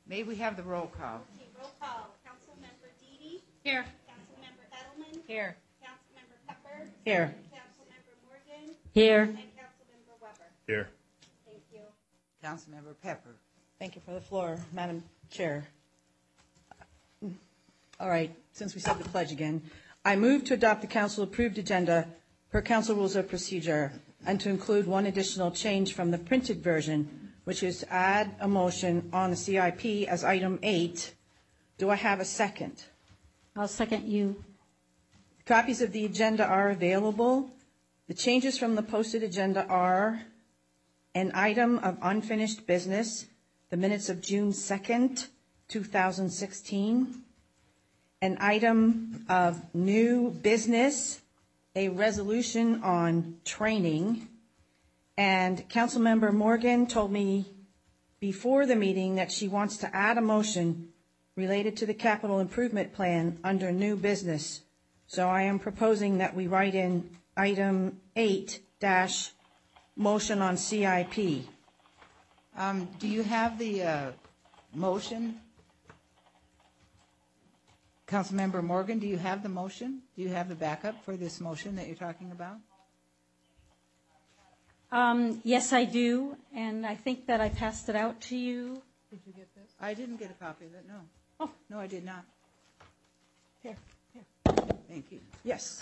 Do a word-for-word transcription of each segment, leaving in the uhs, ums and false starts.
May we have the roll call? Okay, roll call. Councilmember Deedy? Here. Councilmember Edelman? Here. Councilmember Pepper? Here. Councilmember Morgan? Here. And Councilmember Weber? Here. Thank you. Councilmember Pepper. Thank you for the floor, Madam Chair. All right, since we said the pledge again, I move to adopt the council-approved agenda per council rules of procedure and to include one additional change from the printed version, which is to add a motion on the C I P as item eight. Do I have a second? I'll second you. Copies of the agenda are available. The changes from the posted agenda are an item of unfinished business, the minutes of June second, two thousand sixteen, an item of new business, a resolution on training, and Councilmember Morgan told me before the meeting that she wants to add a motion related to the capital improvement plan under new business. So I am proposing that we write in item eight dash motion on C I P. Um, do you have the uh, motion? Councilmember Morgan, do you have the motion? Do you have the backup for this motion that you're talking about? Um, yes, I do, and I think that I passed it out to you. Did you get this? I didn't get a copy of it, no. Oh. No, I did not. Here, here. Thank you. Yes.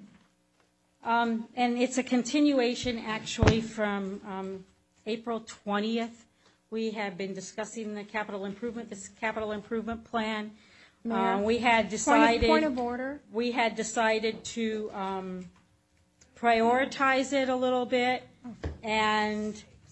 Um, and it's a continuation, actually, from um, April twentieth. We have been discussing the capital improvement, this capital improvement plan. Uh, we had decided. Point of, point of order. We had decided to um, prioritize it a little bit, and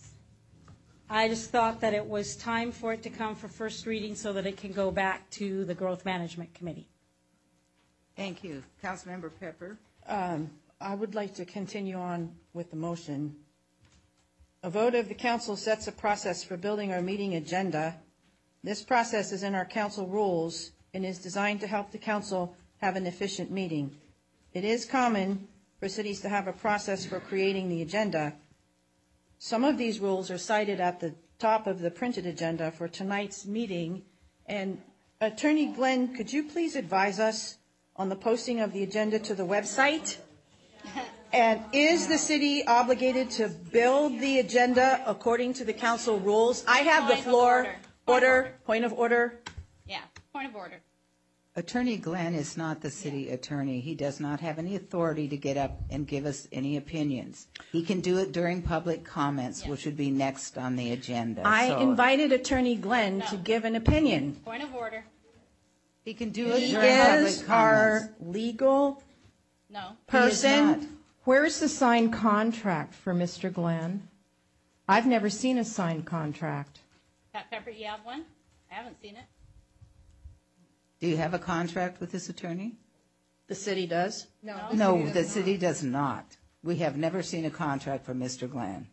I just thought that it was time for it to come for first reading so that it can go back to the Growth Management Committee. Thank you. Councilmember Pepper. Um, I would like to continue on with the motion. A vote of the council sets a process for building our meeting agenda. This process is in our council rules and is designed to help the council have an efficient meeting. It is common for cities to have a process for creating the agenda. Some of these rules are cited at the top of the printed agenda for tonight's meeting. And Attorney Glenn, could you please advise us on the posting of the agenda to the website? And is the city obligated to build the agenda according to the council rules? I have the floor. Order. Point of order. Yeah, point of order. Attorney Glenn is not the city attorney. He does not have any authority to get up and give us any opinions. He can do it during public comments, yes, which would be next on the agenda. I so invited Attorney Glenn no. to give an opinion. Point of order. He can do it he during public is comments. Our legal no. person. Where's the signed contract for Mister Glenn? I've never seen a signed contract. Pat Pepper, you have one? I haven't seen it. Do you have a contract with this attorney? The city does? No, the no, city the city does not. We have never seen a contract for Mister Glenn.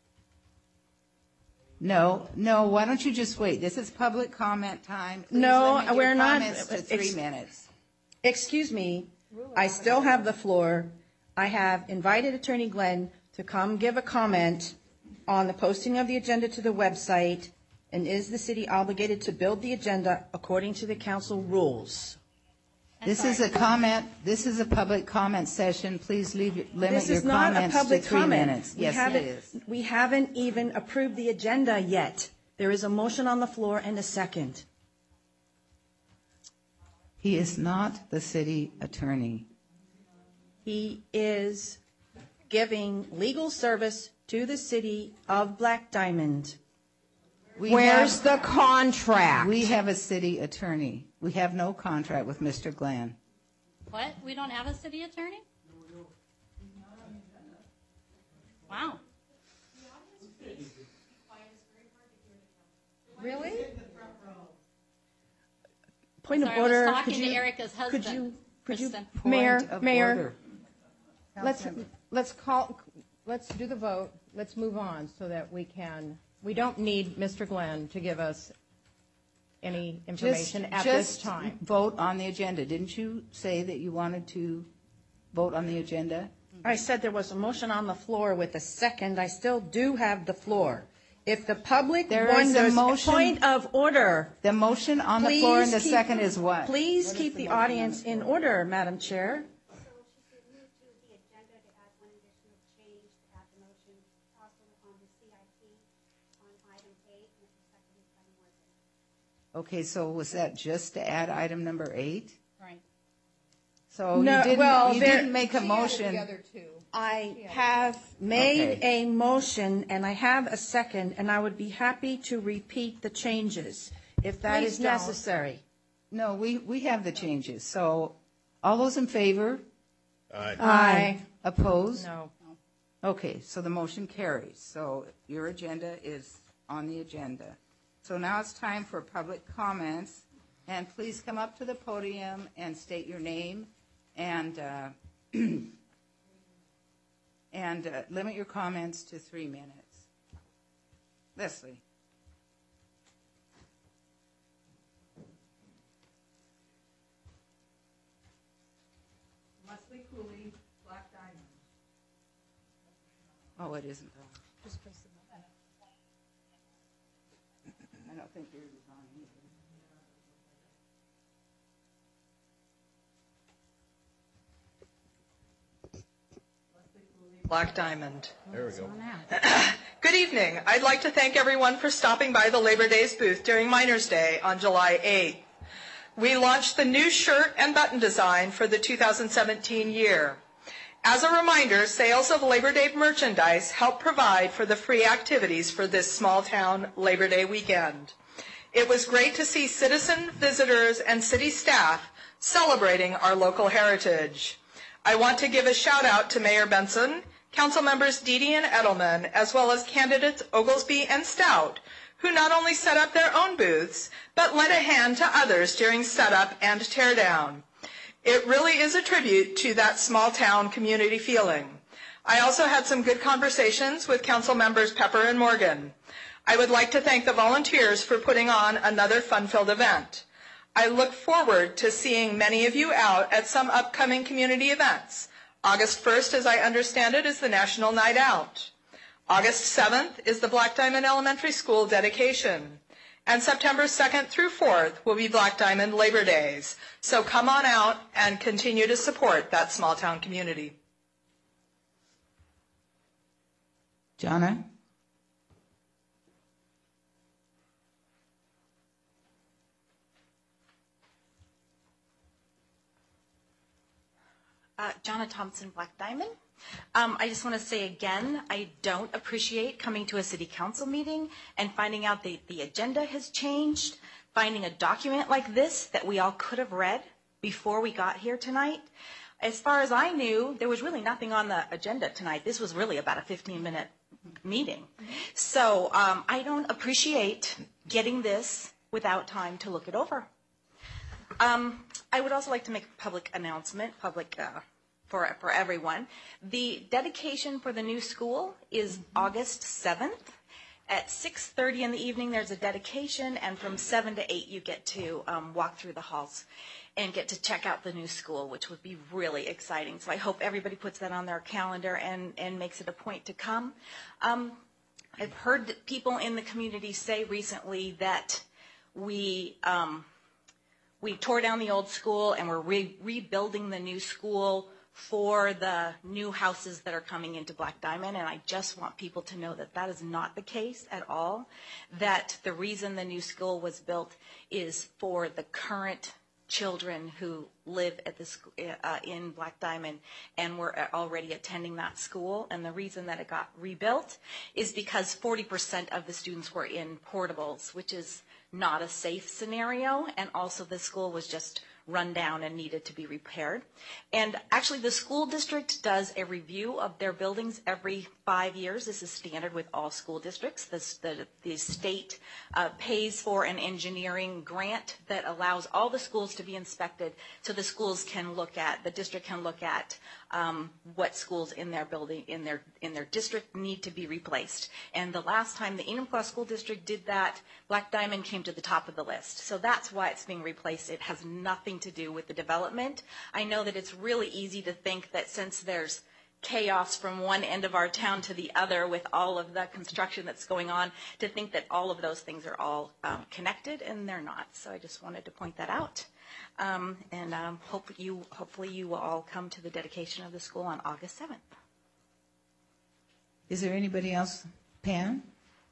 No, no, why don't you just wait? This is public comment time. Please no, we're your not. To three ex- minutes. Excuse me. I still have the floor. I have invited Attorney Glenn to come give a comment on the posting of the agenda to the website. And is the city obligated to build the agenda according to the council rules? This is a comment. This is a public comment session. Please leave, limit this your is not comments a public to three comment. minutes. We yes, it is. We haven't even approved the agenda yet. There is a motion on the floor and a second. He is not the city attorney. He is giving legal service to the city of Black Diamond. We Where's have, the contract? We have a city attorney. We have no contract with Mister Glenn. What? We don't have a city attorney? Wow. Really? Point Sorry, of order. I was talking could to you, Erica's husband. Could you, could you, Mayor, Mayor, order. let's let's call, let's do the vote. Let's move on so that we can. We don't need Mister Glenn to give us any information just, at just this time. Vote on the agenda. Didn't you say that you wanted to vote on the agenda? I said there was a motion on the floor with a second. I still do have the floor. If the public There is a wonders, motion- point of order. The motion on the floor and the Please keep- second is what? Please keep the audience in order, Madam Chair. So she said move to the agenda to add one additional change to add the motion also on the C I P on item eight, and it was seconded by Morgan. Okay, so was that just to add item number eight? Right. So No, you didn't, well, you there- didn't make a motion. I have made Okay. a motion and I have a second, and I would be happy to repeat the changes if that Please is don't. necessary. No, we, we have the changes. So all those in favor? Aye. Opposed? No. Okay, so the motion carries. So your agenda is on the agenda. So now it's time for public comments. And please come up to the podium and state your name and, uh, and uh, limit your comments to three minutes. Leslie. Leslie Cooley, Black Diamond. Oh, it isn't on. Just press the button. I don't think yours is on either. Black Diamond. There we go. Good evening. I'd like to thank everyone for stopping by the Labor Days booth during Miners' Day on July eighth. We launched the new shirt and button design for the two thousand seventeen year. As a reminder, sales of Labor Day merchandise help provide for the free activities for this small town Labor Day weekend. It was great to see citizen, visitors, and city staff celebrating our local heritage. I want to give a shout out to Mayor Benson, Council members Deedy and Edelman, as well as candidates Oglesby and Stout, who not only set up their own booths, but lent a hand to others during setup and teardown. It really is a tribute to that small town community feeling. I also had some good conversations with Council members Pepper and Morgan. I would like to thank the volunteers for putting on another fun-filled event. I look forward to seeing many of you out at some upcoming community events. August first, as I understand it, is the National Night Out. August seventh is the Black Diamond Elementary School dedication. And September second through fourth will be Black Diamond Labor Days. So come on out and continue to support that small town community. Jonna? Uh, Jonna Thompson, Black Diamond. Um, I just want to say again, I don't appreciate coming to a city council meeting and finding out that the agenda has changed, finding a document like this that we all could have read before we got here tonight. As far as I knew, there was really nothing on the agenda tonight. This was really about a fifteen minute meeting. So um, I don't appreciate getting this without time to look it over. Um, I would also like to make a public announcement, public uh, for for everyone. The dedication for the new school is August seventh. At six thirty in the evening, there's a dedication, and from seven to eight, you get to um, walk through the halls and get to check out the new school, which would be really exciting. So I hope everybody puts that on their calendar and, and makes it a point to come. Um, I've heard people in the community say recently that we um, we tore down the old school and we're re- rebuilding the new school for the new houses that are coming into Black Diamond, and I just want people to know that that is not the case at all, that the reason the new school was built is for the current children who live at the sc- uh, in Black Diamond and were already attending that school, and the reason that it got rebuilt is because forty percent of the students were in portables, which is not a safe scenario, and also the school was just run down and needed to be repaired. And actually the school district does a review of their buildings every five years. This is standard with all school districts. This, the, the state uh, pays for an engineering grant that allows all the schools to be inspected so the schools can look at, the district can look at um, what schools in their building, in their, in their district need to be replaced. And the last time the Enumclaw School District did that, Black Diamond came to the top of the list. So that's why it's being replaced. It has nothing to do with the development. I know that it's really easy to think that since there's chaos from one end of our town to the other with all of the construction that's going on, to think that all of those things are all um, connected, and they're not. So I just wanted to point that out. Um, and um, hope you, hopefully you will all come to the dedication of the school on August seventh. Is there anybody else? Pam?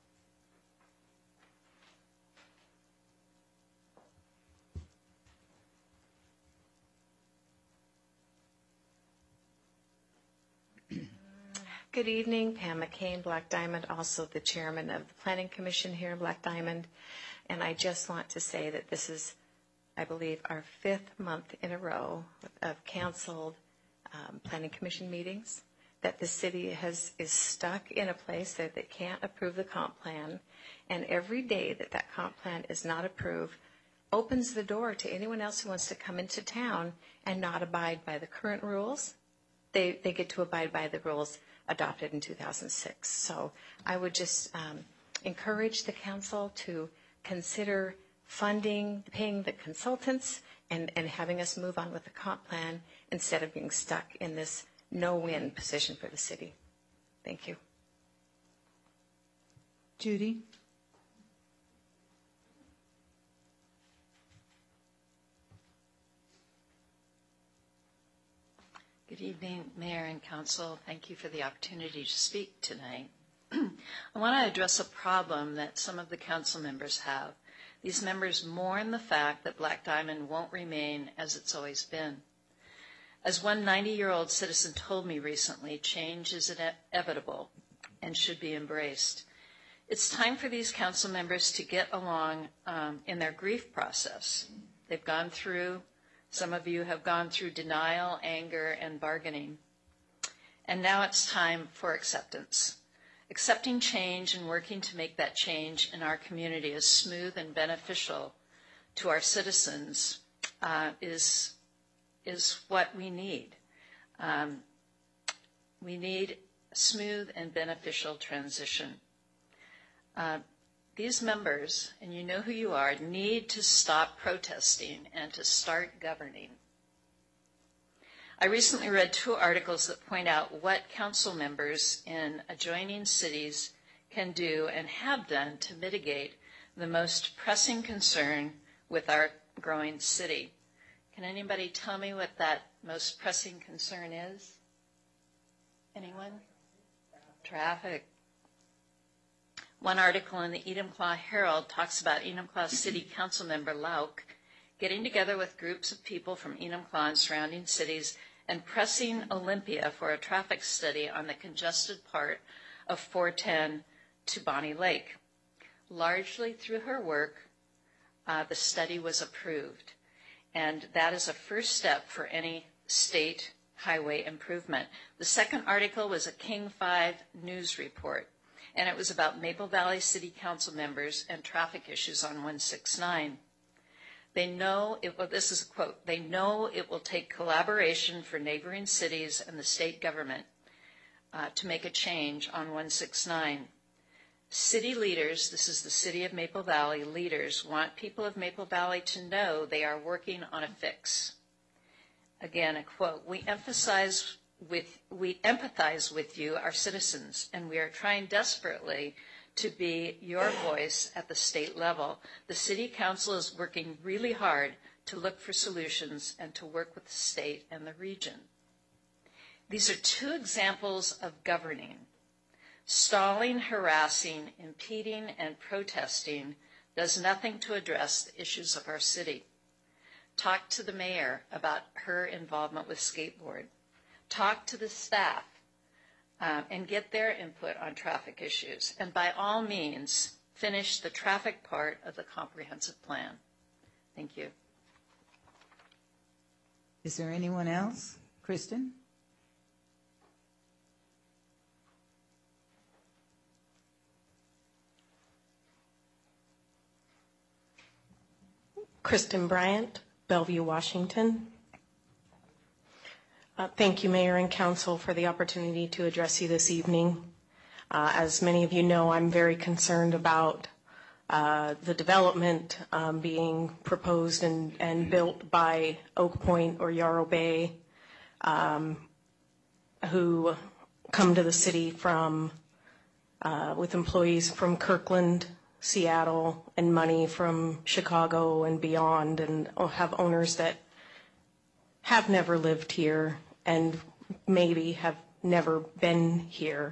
Good evening, Pam McCain, Black Diamond, also the chairman of the Planning Commission here in Black Diamond. And I just want to say that this is, I believe, our fifth month in a row of canceled um, Planning Commission meetings, that the city has is stuck in a place that they can't approve the comp plan. And every day that that comp plan is not approved opens the door to anyone else who wants to come into town and not abide by the current rules. They, they get to abide by the rules adopted in two thousand six. So I would just um, encourage the council to consider funding, paying the consultants, and, and having us move on with the comp plan instead of being stuck in this no-win position for the city. Thank you. Judy? Good evening, Mayor and Council. Thank you for the opportunity to speak tonight. I want to address a problem that some of the council members have. These members mourn the fact that Black Diamond won't remain as it's always been. As one ninety-year-old citizen told me recently, change is inevitable and should be embraced. It's time for these council members to get along um, in their grief process. They've gone through Some of you have gone through denial, anger, and bargaining. And now it's time for acceptance. Accepting change and working to make that change in our community as smooth and beneficial to our citizens uh, is, is what we need. Um, we need a smooth and beneficial transition. Uh, These members, and you know who you are, need to stop protesting and to start governing. I recently read two articles that point out what council members in adjoining cities can do and have done to mitigate the most pressing concern with our growing city. Can anybody tell me what that most pressing concern is? Anyone? Traffic. One article in the Enumclaw Herald talks about Enumclaw City Council member Lauk getting together with groups of people from Enumclaw and surrounding cities and pressing Olympia for a traffic study on the congested part of four ten to Bonnie Lake. Largely through her work, uh, the study was approved, and that is a first step for any state highway improvement. The second article was a King five news report, and it was about Maple Valley City Council members and traffic issues on one sixty-nine. They know, it, well, this is a quote, they know it will take collaboration for neighboring cities and the state government uh, to make a change on one sixty-nine. City leaders, this is the city of Maple Valley, leaders want people of Maple Valley to know they are working on a fix. Again, a quote, we emphasize With, we empathize with you, our citizens, and we are trying desperately to be your voice at the state level. The City Council is working really hard to look for solutions and to work with the state and the region. These are two examples of governing. Stalling, harassing, impeding, and protesting does nothing to address the issues of our city. Talk to the mayor about her involvement with skateboard. Talk to the staff um, and get their input on traffic issues. And by all means, finish the traffic part of the comprehensive plan. Thank you. Is there anyone else? Kristen? Kristen Bryant, Bellevue, Washington. Uh, thank you, Mayor and Council, for the opportunity to address you this evening. Uh, as many of you know, I'm very concerned about uh, the development um, being proposed and, and built by Oak Point or Yarrow Bay. Um, who come to the city from, uh, with employees from Kirkland, Seattle, and money from Chicago and beyond, and have owners that have never lived here and maybe have never been here.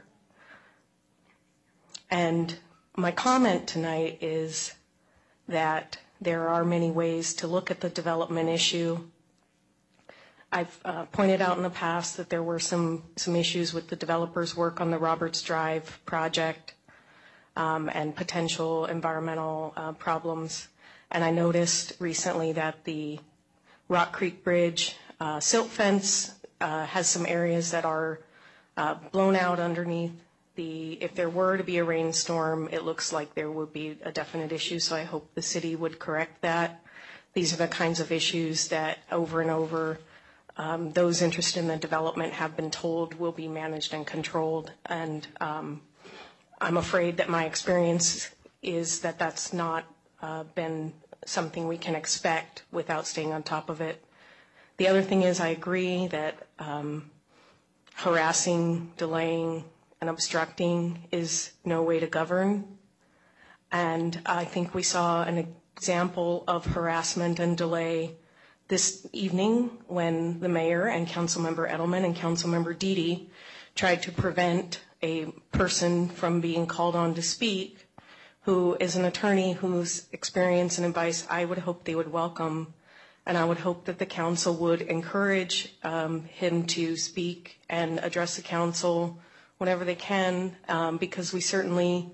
And my comment tonight is that there are many ways to look at the development issue. I've uh, pointed out in the past that there were some, some issues with the developer's work on the Roberts Drive project um, and potential environmental uh, problems. And I noticed recently that the Rock Creek Bridge uh, silt fence uh, has some areas that are uh, blown out underneath. The, if there were to be a rainstorm, it looks like there would be a definite issue, so I hope the city would correct that. These are the kinds of issues that over and over um, those interested in the development have been told will be managed and controlled, and um, I'm afraid that my experience is that that's not uh, been something we can expect without staying on top of it. The other thing is I agree that um, harassing, delaying, and obstructing is no way to govern. And I think we saw an example of harassment and delay this evening when the mayor and Councilmember Edelman and Councilmember Deedy tried to prevent a person from being called on to speak who is an attorney whose experience and advice I would hope they would welcome. And I would hope that the council would encourage um, him to speak and address the council whenever they can, um, because we certainly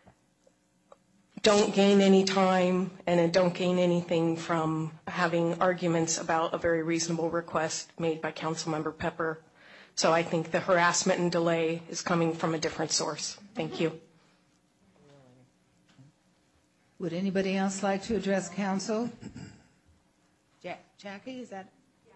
don't gain any time and don't gain anything from having arguments about a very reasonable request made by Councilmember Pepper. So I think the harassment and delay is coming from a different source. Thank you. Would anybody else like to address council? Ja- Jackie, is that?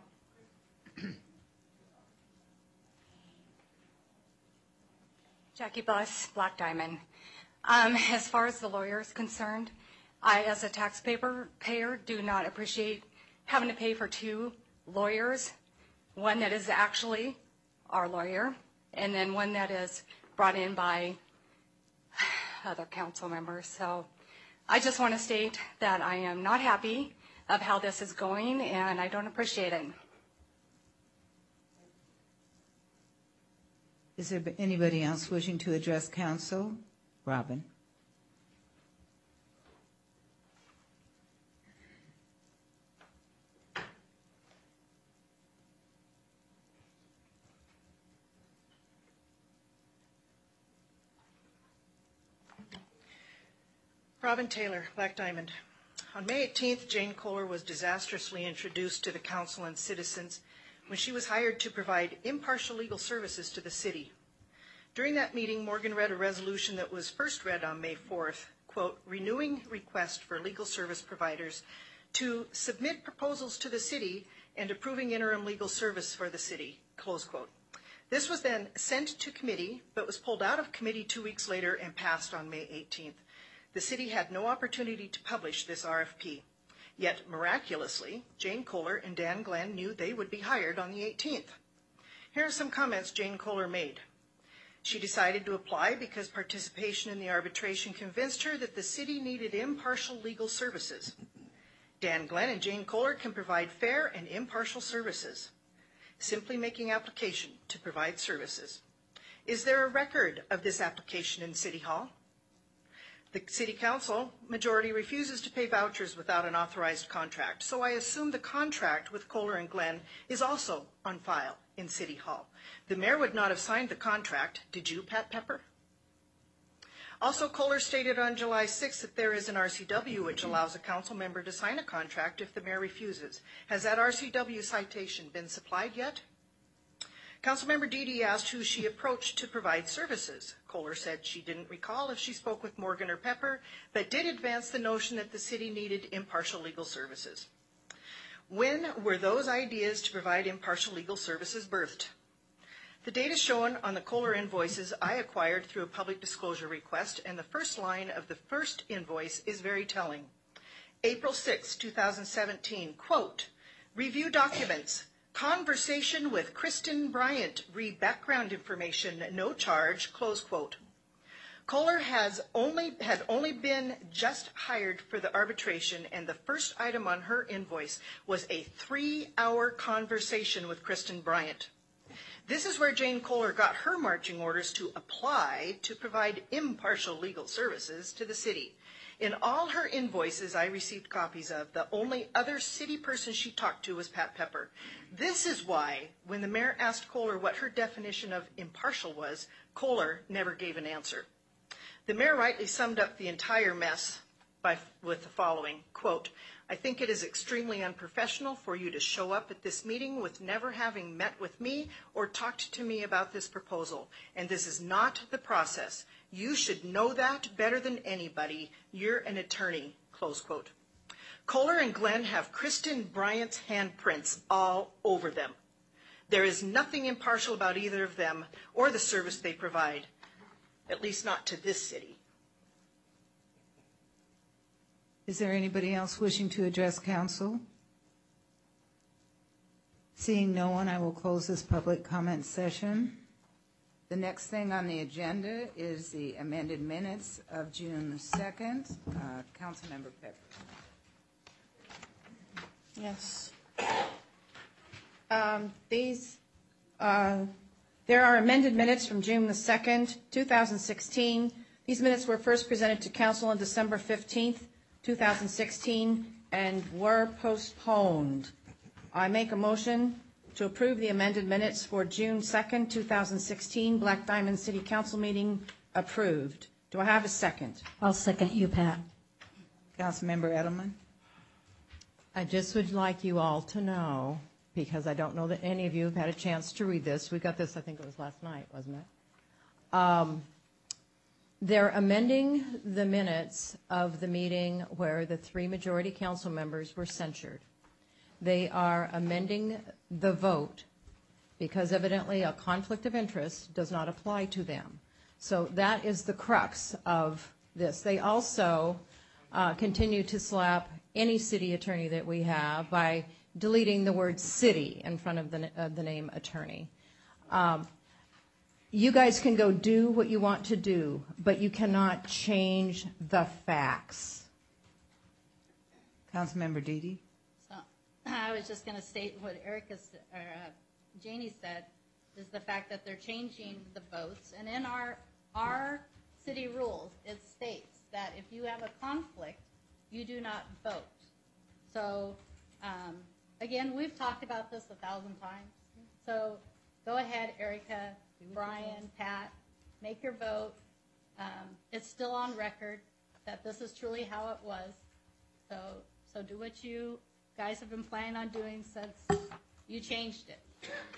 Jackie Buss, Black Diamond. Um, as far as the lawyer is concerned, I, as a taxpayer, payer, do not appreciate having to pay for two lawyers, one that is actually our lawyer, and then one that is brought in by other council members. So I just want to state that I am not happy of how this is going, and I don't appreciate it. Is there anybody else wishing to address council? Robin. Robin Taylor, Black Diamond. On May eighteenth, Jane Kohler was disastrously introduced to the council and citizens when she was hired to provide impartial legal services to the city. During that meeting, Morgan read a resolution that was first read on May fourth, quote, renewing request for legal service providers to submit proposals to the city and approving interim legal service for the city, close quote. This was then sent to committee, but was pulled out of committee two weeks later and passed on May eighteenth. The city had no opportunity to publish this R F P. Yet, miraculously, Jane Kohler and Dan Glenn knew they would be hired on the eighteenth. Here are some comments Jane Kohler made. She decided to apply because participation in the arbitration convinced her that the city needed impartial legal services. Dan Glenn and Jane Kohler can provide fair and impartial services. Simply making application to provide services. Is there a record of this application in City Hall? The City Council majority refuses to pay vouchers without an authorized contract, so I assume the contract with Kohler and Glenn is also on file in City Hall. The mayor would not have signed the contract. Did you, Pat Pepper? Also, Kohler stated on July sixth that there is an R C W which allows a council member to sign a contract if the mayor refuses. Has that R C W citation been supplied yet? Councilmember Deedy asked who she approached to provide services. Kohler said she didn't recall if she spoke with Morgan or Pepper, but did advance the notion that the city needed impartial legal services. When were those ideas to provide impartial legal services birthed? The data shown on the Kohler invoices I acquired through a public disclosure request, and the first line of the first invoice is very telling. April sixth, two thousand seventeen, quote, review documents. Conversation with Kristen Bryant, read background information, no charge, close quote. Kohler has only, had only been just hired for the arbitration, and the first item on her invoice was a three-hour conversation with Kristen Bryant. This is where Jane Kohler got her marching orders to apply to provide impartial legal services to the city. In all her invoices I received copies of, the only other city person she talked to was Pat Pepper. This is why, when the mayor asked Kohler what her definition of impartial was, Kohler never gave an answer. The mayor rightly summed up the entire mess by, with the following, quote, I think it is extremely unprofessional for you to show up at this meeting with never having met with me or talked to me about this proposal, and this is not the process. You should know that better than anybody. You're an attorney, close quote. Kohler and Glenn have Kristen Bryant's handprints all over them. There is nothing impartial about either of them or the service they provide, at least not to this city. Is there anybody else wishing to address council? Seeing no one, I will close this public comment session. The next thing on the agenda is the amended minutes of June second. Uh, Councilmember Pepper. Yes. Um, these, uh, there are amended minutes from June the second, two thousand sixteen. These minutes were first presented to council on December fifteenth, two thousand sixteen, and were postponed. I make a motion to approve the amended minutes for June second, two thousand sixteen, Black Diamond City Council meeting approved. Do I have a second? I'll second you, Pat. Councilmember Edelman. I just would like you all to know, because I don't know that any of you have had a chance to read this. We got this, I think it was last night, wasn't it? Um, they're amending the minutes of the meeting where the three majority council members were censured. They are amending the vote because evidently a conflict of interest does not apply to them. So that is the crux of this. They also uh, continue to slap any city attorney that we have by deleting the word city in front of the, uh, the name attorney. Um, you guys can go do what you want to do, but you cannot change the facts. Councilmember Dede. So I was just going to state what Erica or uh, Janie said is the fact that they're changing the votes, and in our our city rules it states that if you have a conflict, you do not vote. So um, again, we've talked about this a thousand times. So go ahead, Erica, Brian, Pat, make your vote. Um, it's still on record that this is truly how it was. So so do what you guys have been planning on doing since you changed it.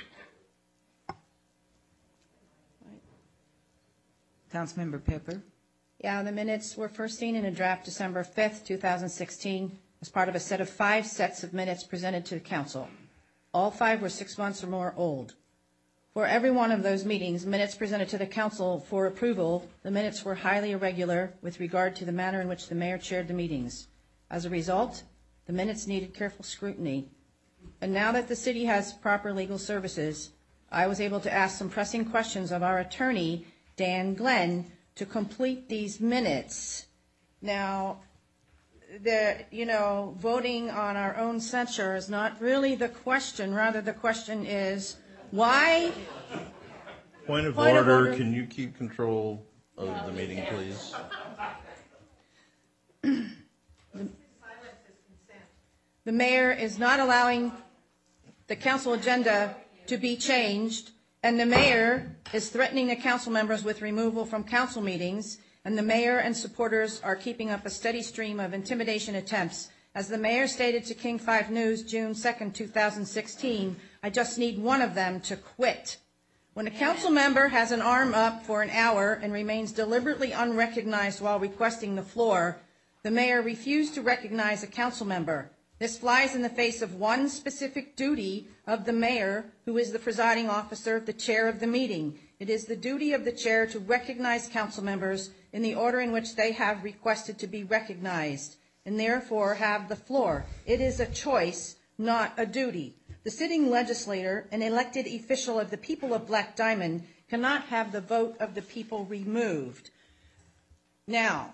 Councilmember Pepper. Yeah, the minutes were first seen in a draft December fifth, two thousand sixteen, as part of a set of five sets of minutes presented to the council. All five were six months or more old. For every one of those meetings, minutes presented to the council for approval, the minutes were highly irregular with regard to the manner in which the mayor chaired the meetings. As a result, the minutes needed careful scrutiny. And now that the city has proper legal services, I was able to ask some pressing questions of our attorney, Dan Glenn, to complete these minutes. Now, the, you know, voting on our own censure is not really the question. Rather, the question is, why? Point of, Point order. of order. Can you keep control of the meeting, please? The mayor is not allowing the council agenda to be changed, and the mayor is threatening the council members with removal from council meetings, and the mayor and supporters are keeping up a steady stream of intimidation attempts. As the mayor stated to King five News June second, two thousand sixteen, I just need one of them to quit. When a council member has an arm up for an hour and remains deliberately unrecognized while requesting the floor, the mayor refused to recognize a council member. This flies in the face of one specific duty of the mayor, who is the presiding officer, the chair of the meeting. It is the duty of the chair to recognize council members in the order in which they have requested to be recognized, and therefore have the floor. It is a choice, not a duty. The sitting legislator, an elected official of the people of Black Diamond, cannot have the vote of the people removed. Now,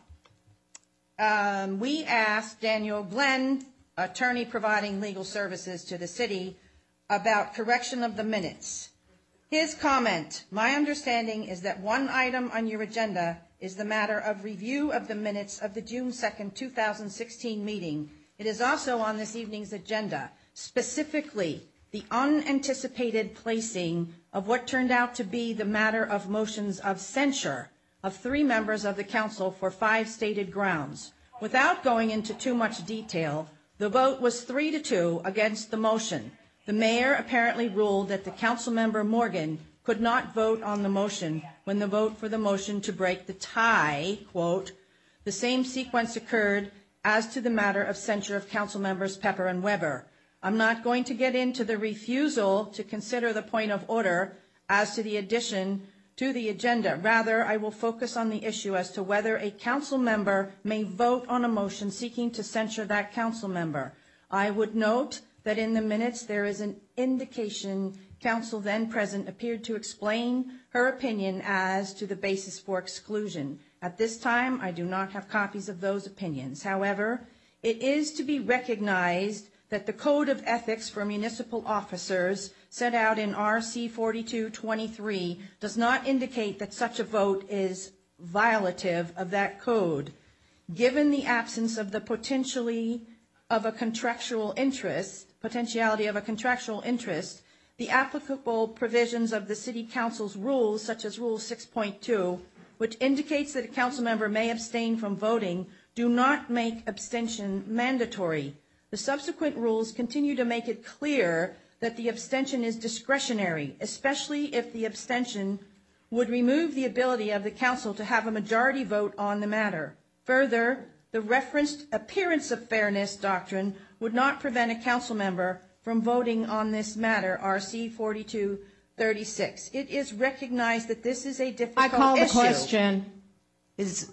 um, we asked Daniel Glenn, attorney providing legal services to the city, about correction of the minutes. His comment, my understanding is that one item on your agenda is the matter of review of the minutes of the June second, two thousand sixteen meeting. It is also on this evening's agenda, specifically the unanticipated placing of what turned out to be the matter of motions of censure of three members of the council for five stated grounds. Without going into too much detail, the vote was three to two against the motion. The mayor apparently ruled that the council member Morgan could not vote on the motion when the vote for the motion to break the tie, quote, the same sequence occurred as to the matter of censure of council members Pepper and Weber. I'm not going to get into the refusal to consider the point of order as to the addition to the agenda. Rather, I will focus on the issue as to whether a council member may vote on a motion seeking to censure that council member. I would note that in the minutes there is an indication council then present appeared to explain her opinion as to the basis for exclusion. At this time, I do not have copies of those opinions. However, it is to be recognized that the Code of Ethics for Municipal Officers set out in R C forty-two twenty-three does not indicate that such a vote is violative of that code. Given the absence of the potentially of a contractual interest, potentiality of a contractual interest, the applicable provisions of the City Council's rules, such as Rule six point two, which indicates that a council member may abstain from voting, do not make abstention mandatory. The subsequent rules continue to make it clear that the abstention is discretionary, especially if the abstention would remove the ability of the council to have a majority vote on the matter. Further, the referenced appearance of fairness doctrine would not prevent a council member from voting on this matter, R C forty-two thirty-six. It is recognized that this is a difficult issue. I call the question. Is,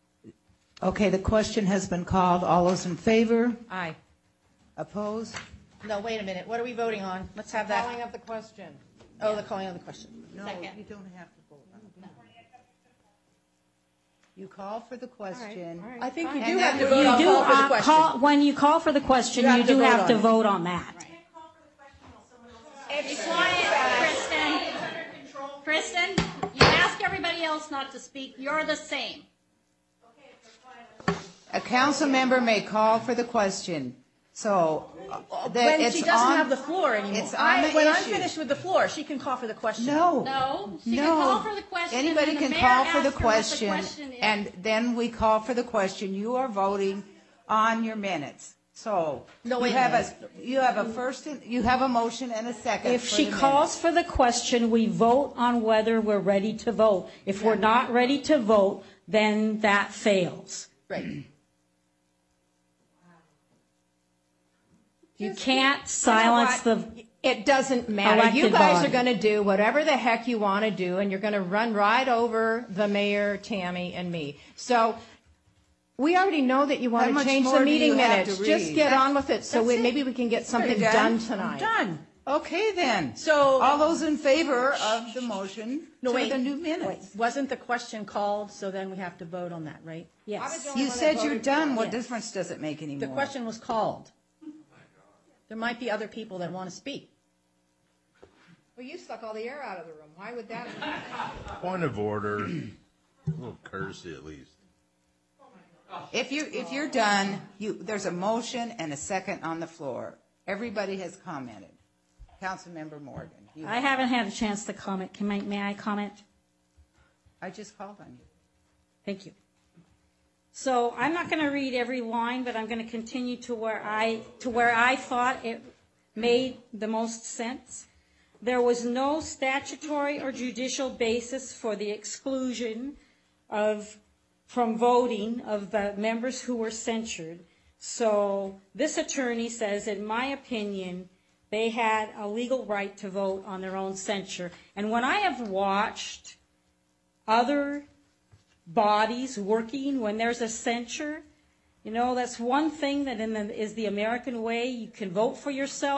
okay, the question has been called. All those in favor? Aye. Opposed? No, wait a minute. What are we voting on? Let's have that. Calling of the question. Oh, the calling of the question. No, Second. you don't have to vote on it. You call for the question. I think you And do then have to we- vote You on do, call for the uh, question. call, when you call for the question, You have you to do vote have on to it. vote on that. Be quiet, Kristen. Kristen, you ask everybody else not to speak. You're the same. A council member may call for the question. So uh, that When it's she doesn't on- have the floor anymore. It's on I- the When I'm issue. finished with the floor, she can call for the question. No. No, she No. can call for the question. and Anybody then the can mayor call for the asks her what question, question is. and then we call for the question. You are voting on your minutes. So No, you wait a have minute. a you have a first and, you have a motion and a second. If for she the calls minutes. for the question, we vote on whether we're ready to vote. If we're not ready to vote, then that fails. Right. You can't silence the, It doesn't matter. You Elected guys body. are going to do whatever the heck you want to do, and you're going to run right over the mayor, Tammy, and me. So we already know that you How want to much change more the do meeting you have minutes. to Just read? get That's- on with it, so that's we, it. maybe we can get something You're done, done? tonight. Done. Okay then. So- all those in favor of the motion No, to wait. the new minutes. Wasn't the question called, so then we have to vote on that, right? yes. You said you're done. What Yes. difference does it make anymore? The question was called. There might be other people that want to speak. Well, you suck all the air out of the room. Why would that? Point of order, a little courtesy at least. If you if you're done, you there's a motion and a second on the floor. Everybody has commented. Councilmember Morgan, you, I haven't had a chance to comment. Can I, may I comment? I just called on you. Thank you. So I'm not going to read every line, but I'm going to continue to where I to where I thought it made the most sense. There was no statutory or judicial basis for the exclusion of from voting of the members who were censured. So this attorney says, in my opinion, they had a legal right to vote on their own censure. And when I have watched other bodies working when there's a censure, you know, that's one thing that in the, is the American way. You can vote for yourself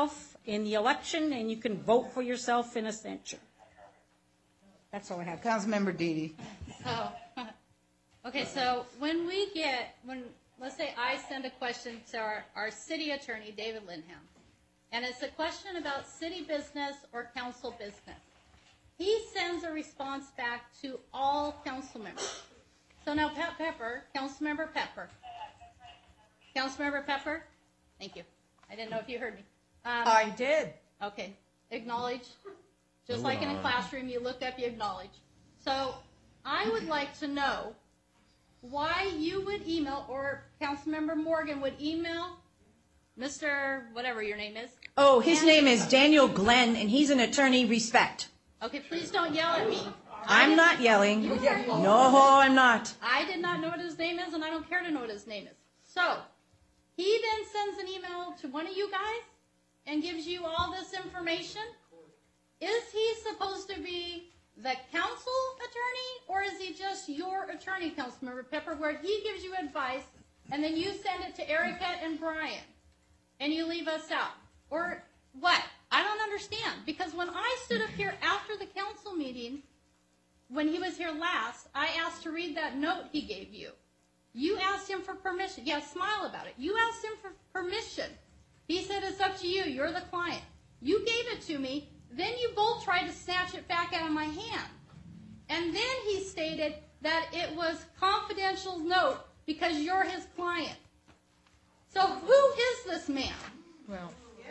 in the election, and you can vote for yourself in a censure. That's all I have. Councilmember Didi. Oh, okay, so when we get, when, let's say I send a question to our, our city attorney, David Lindham, and it's a question about city business or council business. He sends a response back to all council members. So now Pat Pepper, Councilmember Pepper. Councilmember Pepper, thank you. I didn't know if you heard me. Um, I did. Okay, acknowledge. Just Hold like in a on. classroom, you look up, you acknowledge. So I would like to know why you would email, or Councilmember Morgan would email Mister whatever your name is. Oh, his And- name is Daniel Glenn, and he's an attorney. Respect. Okay, please don't yell at me. I'm not yelling. You heard me. No, I'm not. I did not know what his name is, and I don't care to know what his name is. So, he then sends an email to one of you guys and gives you all this information. Is he supposed to be the council attorney, or is he just your attorney, Councilmember Pepper, where he gives you advice, and then you send it to Erica and Brian, and you leave us out? Or what? I don't understand, because when I stood up here after the council meeting, when he was here last, I asked to read that note he gave you. You asked him for permission. Yeah, smile about it. You asked him for permission. He said, it's up to you. You're the client. You gave it to me. Then you both tried to snatch it back out of my hand. And then he stated that it was confidential note because you're his client. So who is this man? Well,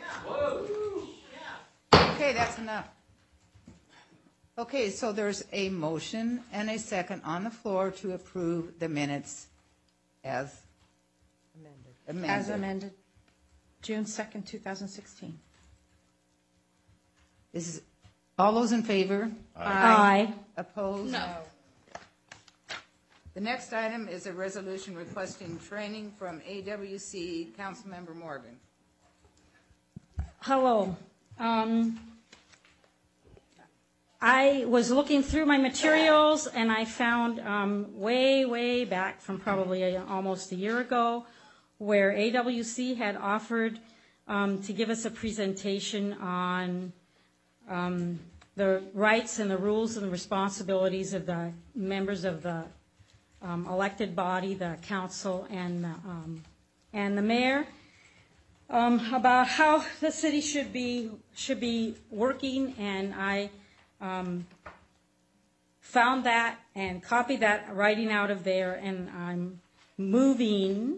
Okay, that's enough. Okay, so there's a motion and a second on the floor to approve the minutes as amended. as amended, June second, two thousand sixteen. Is, all those in favor? Aye. Opposed? No. The next item is a resolution requesting training from A W C. Councilmember Morgan. Hello. Um, I was looking through my materials, and I found um, way, way back from probably a, almost a year ago, where A W C had offered um, to give us a presentation on um, the rights and the rules and the responsibilities of the members of the um, elected body, the council, and the, um, and the mayor. Um, about how the city should be should be working, and I um, found that and copied that writing out of there, and I'm moving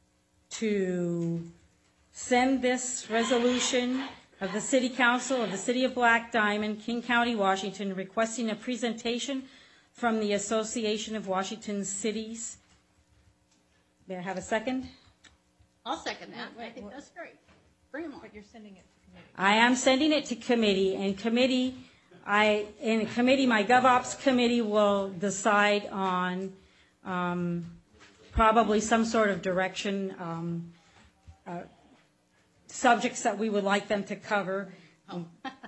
to send this resolution of the City Council of the City of Black Diamond, King County, Washington, requesting a presentation from the Association of Washington Cities. May I have a second? I'll second that. I think that's great. Bring him on. But you're sending it to committee. I am sending it to committee, and committee, I, in committee, my GovOps committee will decide on um, probably some sort of direction, um, uh, subjects that we would like them to cover. Oh.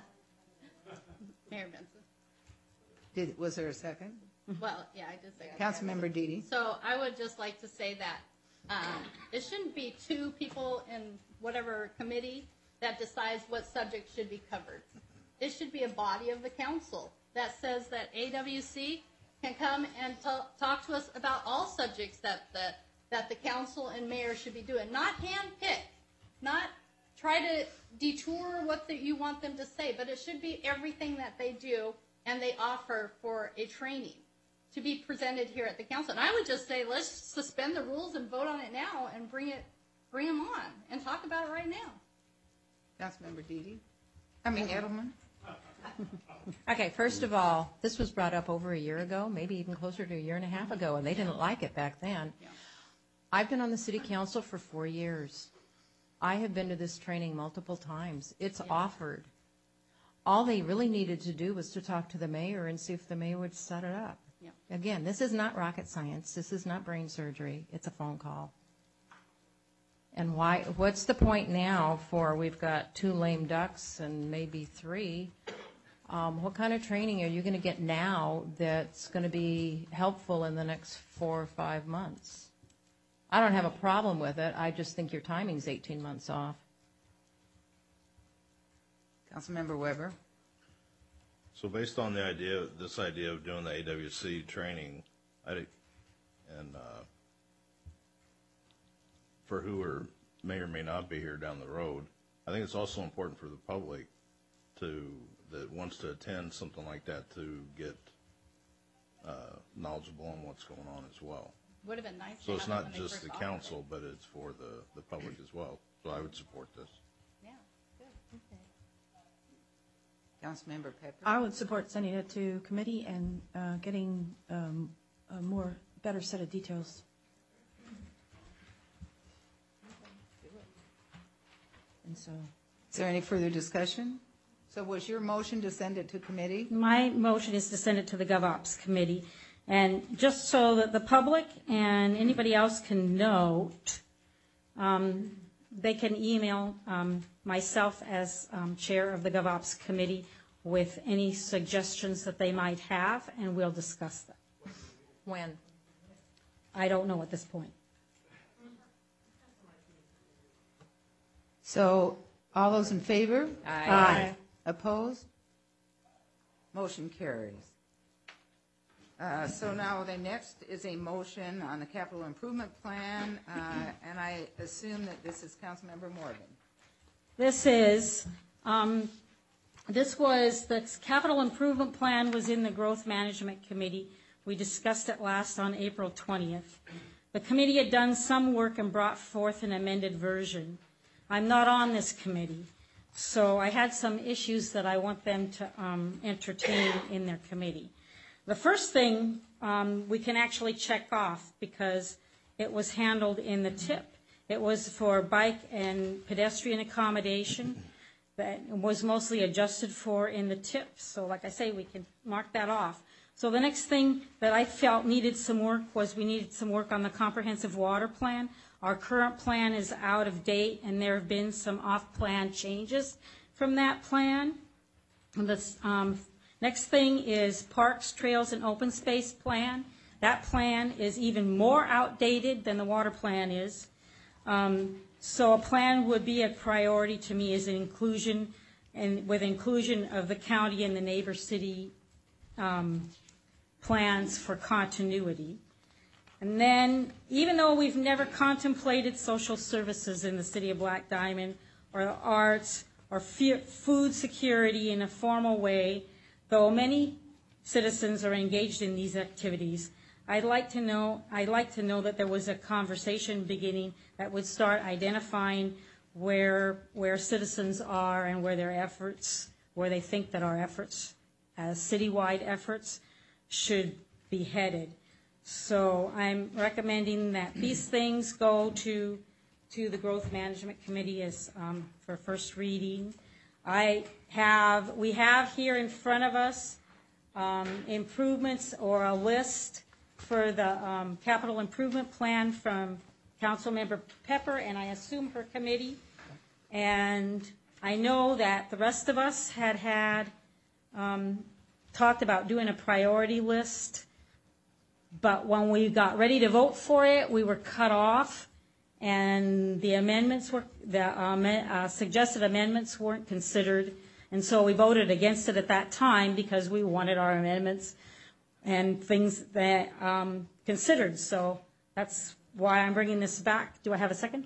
Mayor Benson. Did, was there a second? Well, yeah, I did say that. Councilmember Didi. So I would just like to say that um, it shouldn't be two people in whatever committee that decides what subject should be covered. It should be a body of the council that says that A W C can come and t- talk to us about all subjects that the that the council and mayor should be doing. Not handpick, not try to detour what the, you want them to say, but it should be everything that they do and they offer for a training to be presented here at the council. And I would just say, let's suspend the rules and vote on it now and bring it, bring them on and talk about it right now. Councilmember Didi. I mean Edelman. Okay, first of all, this was brought up over a year ago, maybe even closer to a year and a half ago, and they didn't like it back then. I've been on the city council for four years. I have been to this training multiple times. It's offered. All they really needed to do was to talk to the mayor and see if the mayor would set it up. Yeah. Again, this is not rocket science. This is not brain surgery. It's a phone call. And why? What's the point now for we've got two lame ducks and maybe three? Um, what kind of training are you going to get now that's going to be helpful in the next four or five months? I don't have a problem with it. I just think your timing's eighteen months off. Councilmember Weber? So based on the idea, this idea of doing the A W C training, I, and uh, for who are, may or may not be here down the road, I think it's also important for the public to, that wants to attend something like that, to get uh, knowledgeable on what's going on as well. Would have been nice to So it's have it not when they just first the offered council, but it's for the, the public as well. So I would support this. Yeah, good, okay. Councilmember Pepper? I would support sending it to committee and uh, getting um, a more, better set of details. And so, Is there any further discussion? So was your motion to send it to committee? My motion is to send it to the GovOps committee. And just so that the public and anybody else can note, um, they can email um, myself as um, chair of the GovOps committee with any suggestions that they might have, and we'll discuss them. When? I don't know at this point. So all those in favor? Aye. Aye. Opposed? Motion carries. Uh, So now the next is a motion on the capital improvement plan, uh, and I assume that this is Councilmember Morgan. This is, um, this was, the capital improvement plan was in the Growth Management Committee. We discussed it last on April twentieth. The committee had done some work and brought forth an amended version. I'm not on this committee, so I had some issues that I want them to um, entertain in their committee. The first thing um, we can actually check off because it was handled in the tip. It was for bike and pedestrian accommodation that was mostly adjusted for in the tip. So like I say, we can mark that off. So the next thing that I felt needed some work was we needed some work on the comprehensive water plan. Our current plan is out of date, and there have been some off-plan changes from that plan. And this, um, next thing is Parks, Trails, and Open Space Plan. That plan is even more outdated than the water plan is. Um, so a plan would be a priority to me as an inclusion, and with inclusion of the county and the neighbor city um, plans for continuity. And then, even though we've never contemplated social services in the city of Black Diamond, or the arts, or food security in a formal way, though many citizens are engaged in these activities, I'd like to know, I'd like to know that there was a conversation beginning that would start identifying where, where citizens are and where their efforts, where they think that our efforts, as citywide efforts, should be headed. So I'm recommending that these things go to, to the Growth Management Committee as, um, for first reading. I have, we have here in front of us um, improvements or a list for the um, capital improvement plan from Councilmember Pepper, and I assume her committee. And I know that the rest of us had had um, talked about doing a priority list, but when we got ready to vote for it, we were cut off, and the amendments were, the um, uh, suggested amendments weren't considered, and so we voted against it at that time because we wanted our amendments and things that um, considered. So that's why I'm bringing this back. Do I have a second?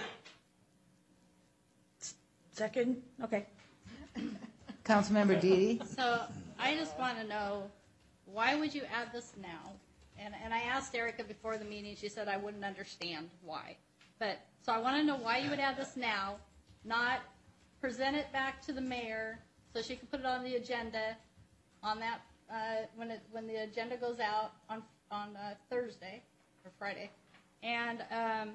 second? Okay. Councilmember Deedy? So I just want to know, why would you add this now? And, and I asked Erica before the meeting, she said I wouldn't understand why. But, so I want to know why you would add this now, not present it back to the mayor so she can put it on the agenda on that, uh, when it, when the agenda goes out on, on uh, Thursday or Friday. And um,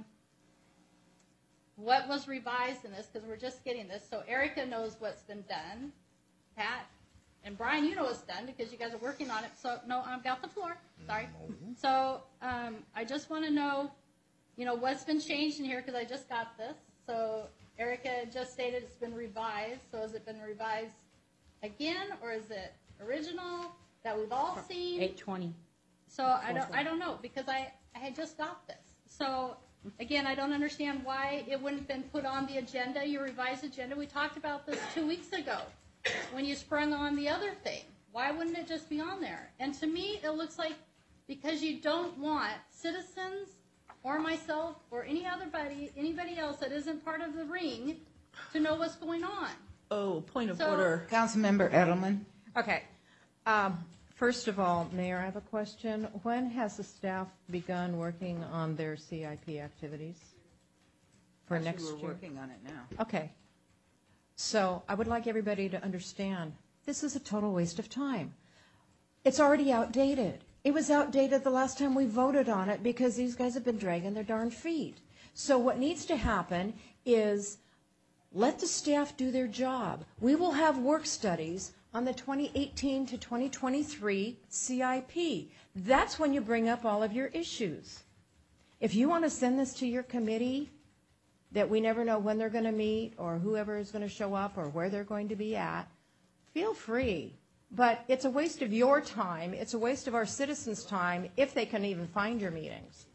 what was revised in this, because we're just getting this, so Erica knows what's been done, Pat, and Brian, you know what's done because you guys are working on it. So, no, I've got the floor. Sorry. So, um, I just want to know, you know, what's been changed in here because I just got this. So, Erica just stated it's been revised. So, has it been revised again, or is it original that we've all seen? eight twenty. So, I don't, I don't know because I, I had just got this. So, Again, I don't understand why it wouldn't have been put on the agenda, your revised agenda. We talked about this two weeks ago when you sprung on the other thing. Why wouldn't it just be on there? And to me, it looks like because you don't want citizens or myself or any other body, anybody else that isn't part of the ring to know what's going on. Oh, point of So- order. Councilmember Edelman. Okay. Um, First of all, Mayor, I have a question. When has the staff begun working on their C I P activities for Actually, next year? we're working on it now. Okay. So I would like everybody to understand, this is a total waste of time. It's already outdated. It was outdated the last time we voted on it because these guys have been dragging their darn feet. So what needs to happen is let the staff do their job. We will have work studies on the twenty eighteen to twenty twenty-three C I P. That's when you bring up all of your issues. If you want to send this to your committee that we never know when they're going to meet or whoever is going to show up or where they're going to be at, feel free. But it's a waste of your time. It's a waste of our citizens' time if they can even find your meetings.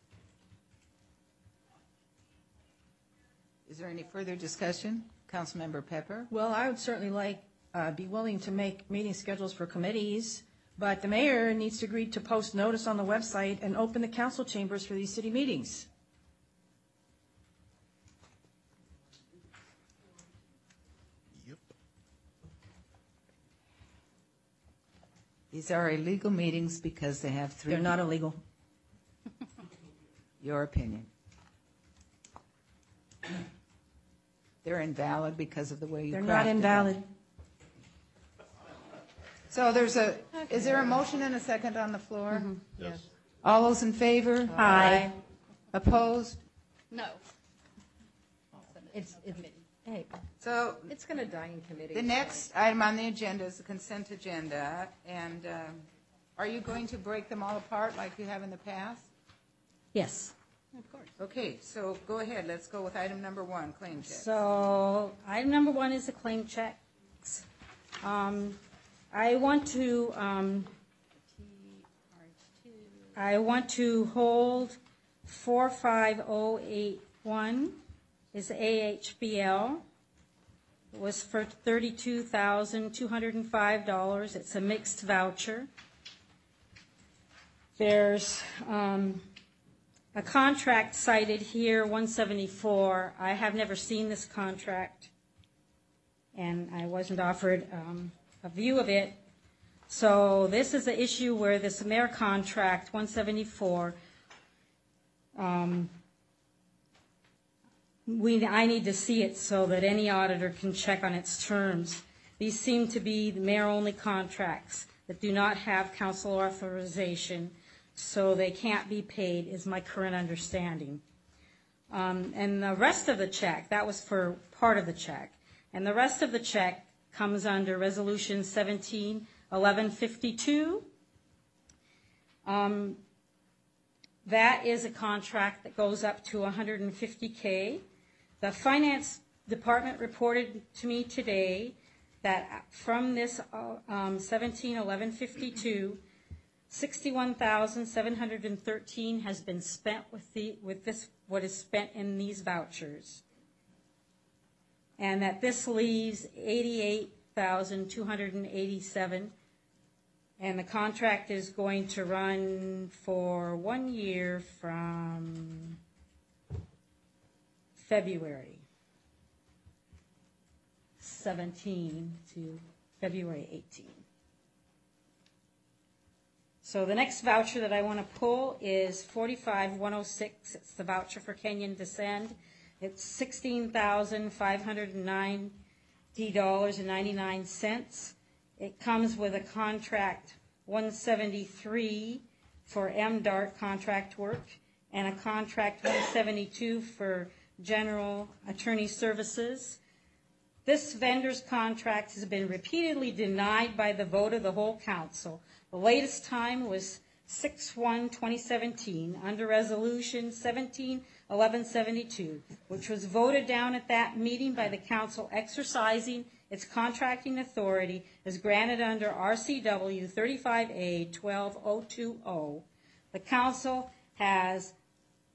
Is there any further discussion? Councilmember Pepper? Well, I would certainly like, uh, be willing to make meeting schedules for committees, but the mayor needs to agree to post notice on the website and open the council chambers for these city meetings. These are illegal meetings because they have three. They're not illegal. Your opinion. They're invalid because of the way you They're crafted not them. invalid. So there's a, is there a motion and a second on the floor? Yes. All those in favor? Aye. Opposed? No. It's, it's, hey, So it's going to die in committee. the next item on the agenda is the consent agenda, and um, are you going to break them all apart like you have in the past? Yes. Of course. Okay, so go ahead, let's go with item number one, claim check. So item number one is the claim checks. Um, I want to, um, I want to hold four five oh eight one is A H B L. It was for thirty-two thousand two hundred five dollars. It's a mixed voucher. There's um, a contract cited here, one seventy-four. I have never seen this contract, and I wasn't offered um, a view of it. So this is the issue where this mayor contract, one seventy-four, um, we, I need to see it so that any auditor can check on its terms. These seem to be the mayor-only contracts that do not have council authorization, so they can't be paid, is my current understanding. Um, and the rest of the check, that was for part of the check, and the rest of the check comes under Resolution seventeen eleven fifty-two. Um, that is a contract that goes up to one hundred fifty K. The finance department reported to me today that from this um, seventeen eleven fifty-two, sixty-one thousand seven hundred thirteen has been spent with the with this what is spent in these vouchers, and that this leaves eighty-eight thousand two hundred eighty-seven, and the contract is going to run for one year from February seventeen to February eighteen. So the next voucher that I want to pull is forty-five one oh six. It's the voucher for Kenyon Descend. It's sixteen thousand five hundred ninety dollars and ninety-nine cents. It comes with a contract one seventy-three for M DART contract work and a contract one seventy-two for general attorney services. This vendor's contract has been repeatedly denied by the vote of the whole council. The latest time was six one twenty seventeen under Resolution seventeen eleven seventy-two, which was voted down at that meeting by the council exercising its contracting authority as granted under R C W thirty-five A twelve oh two oh. The council has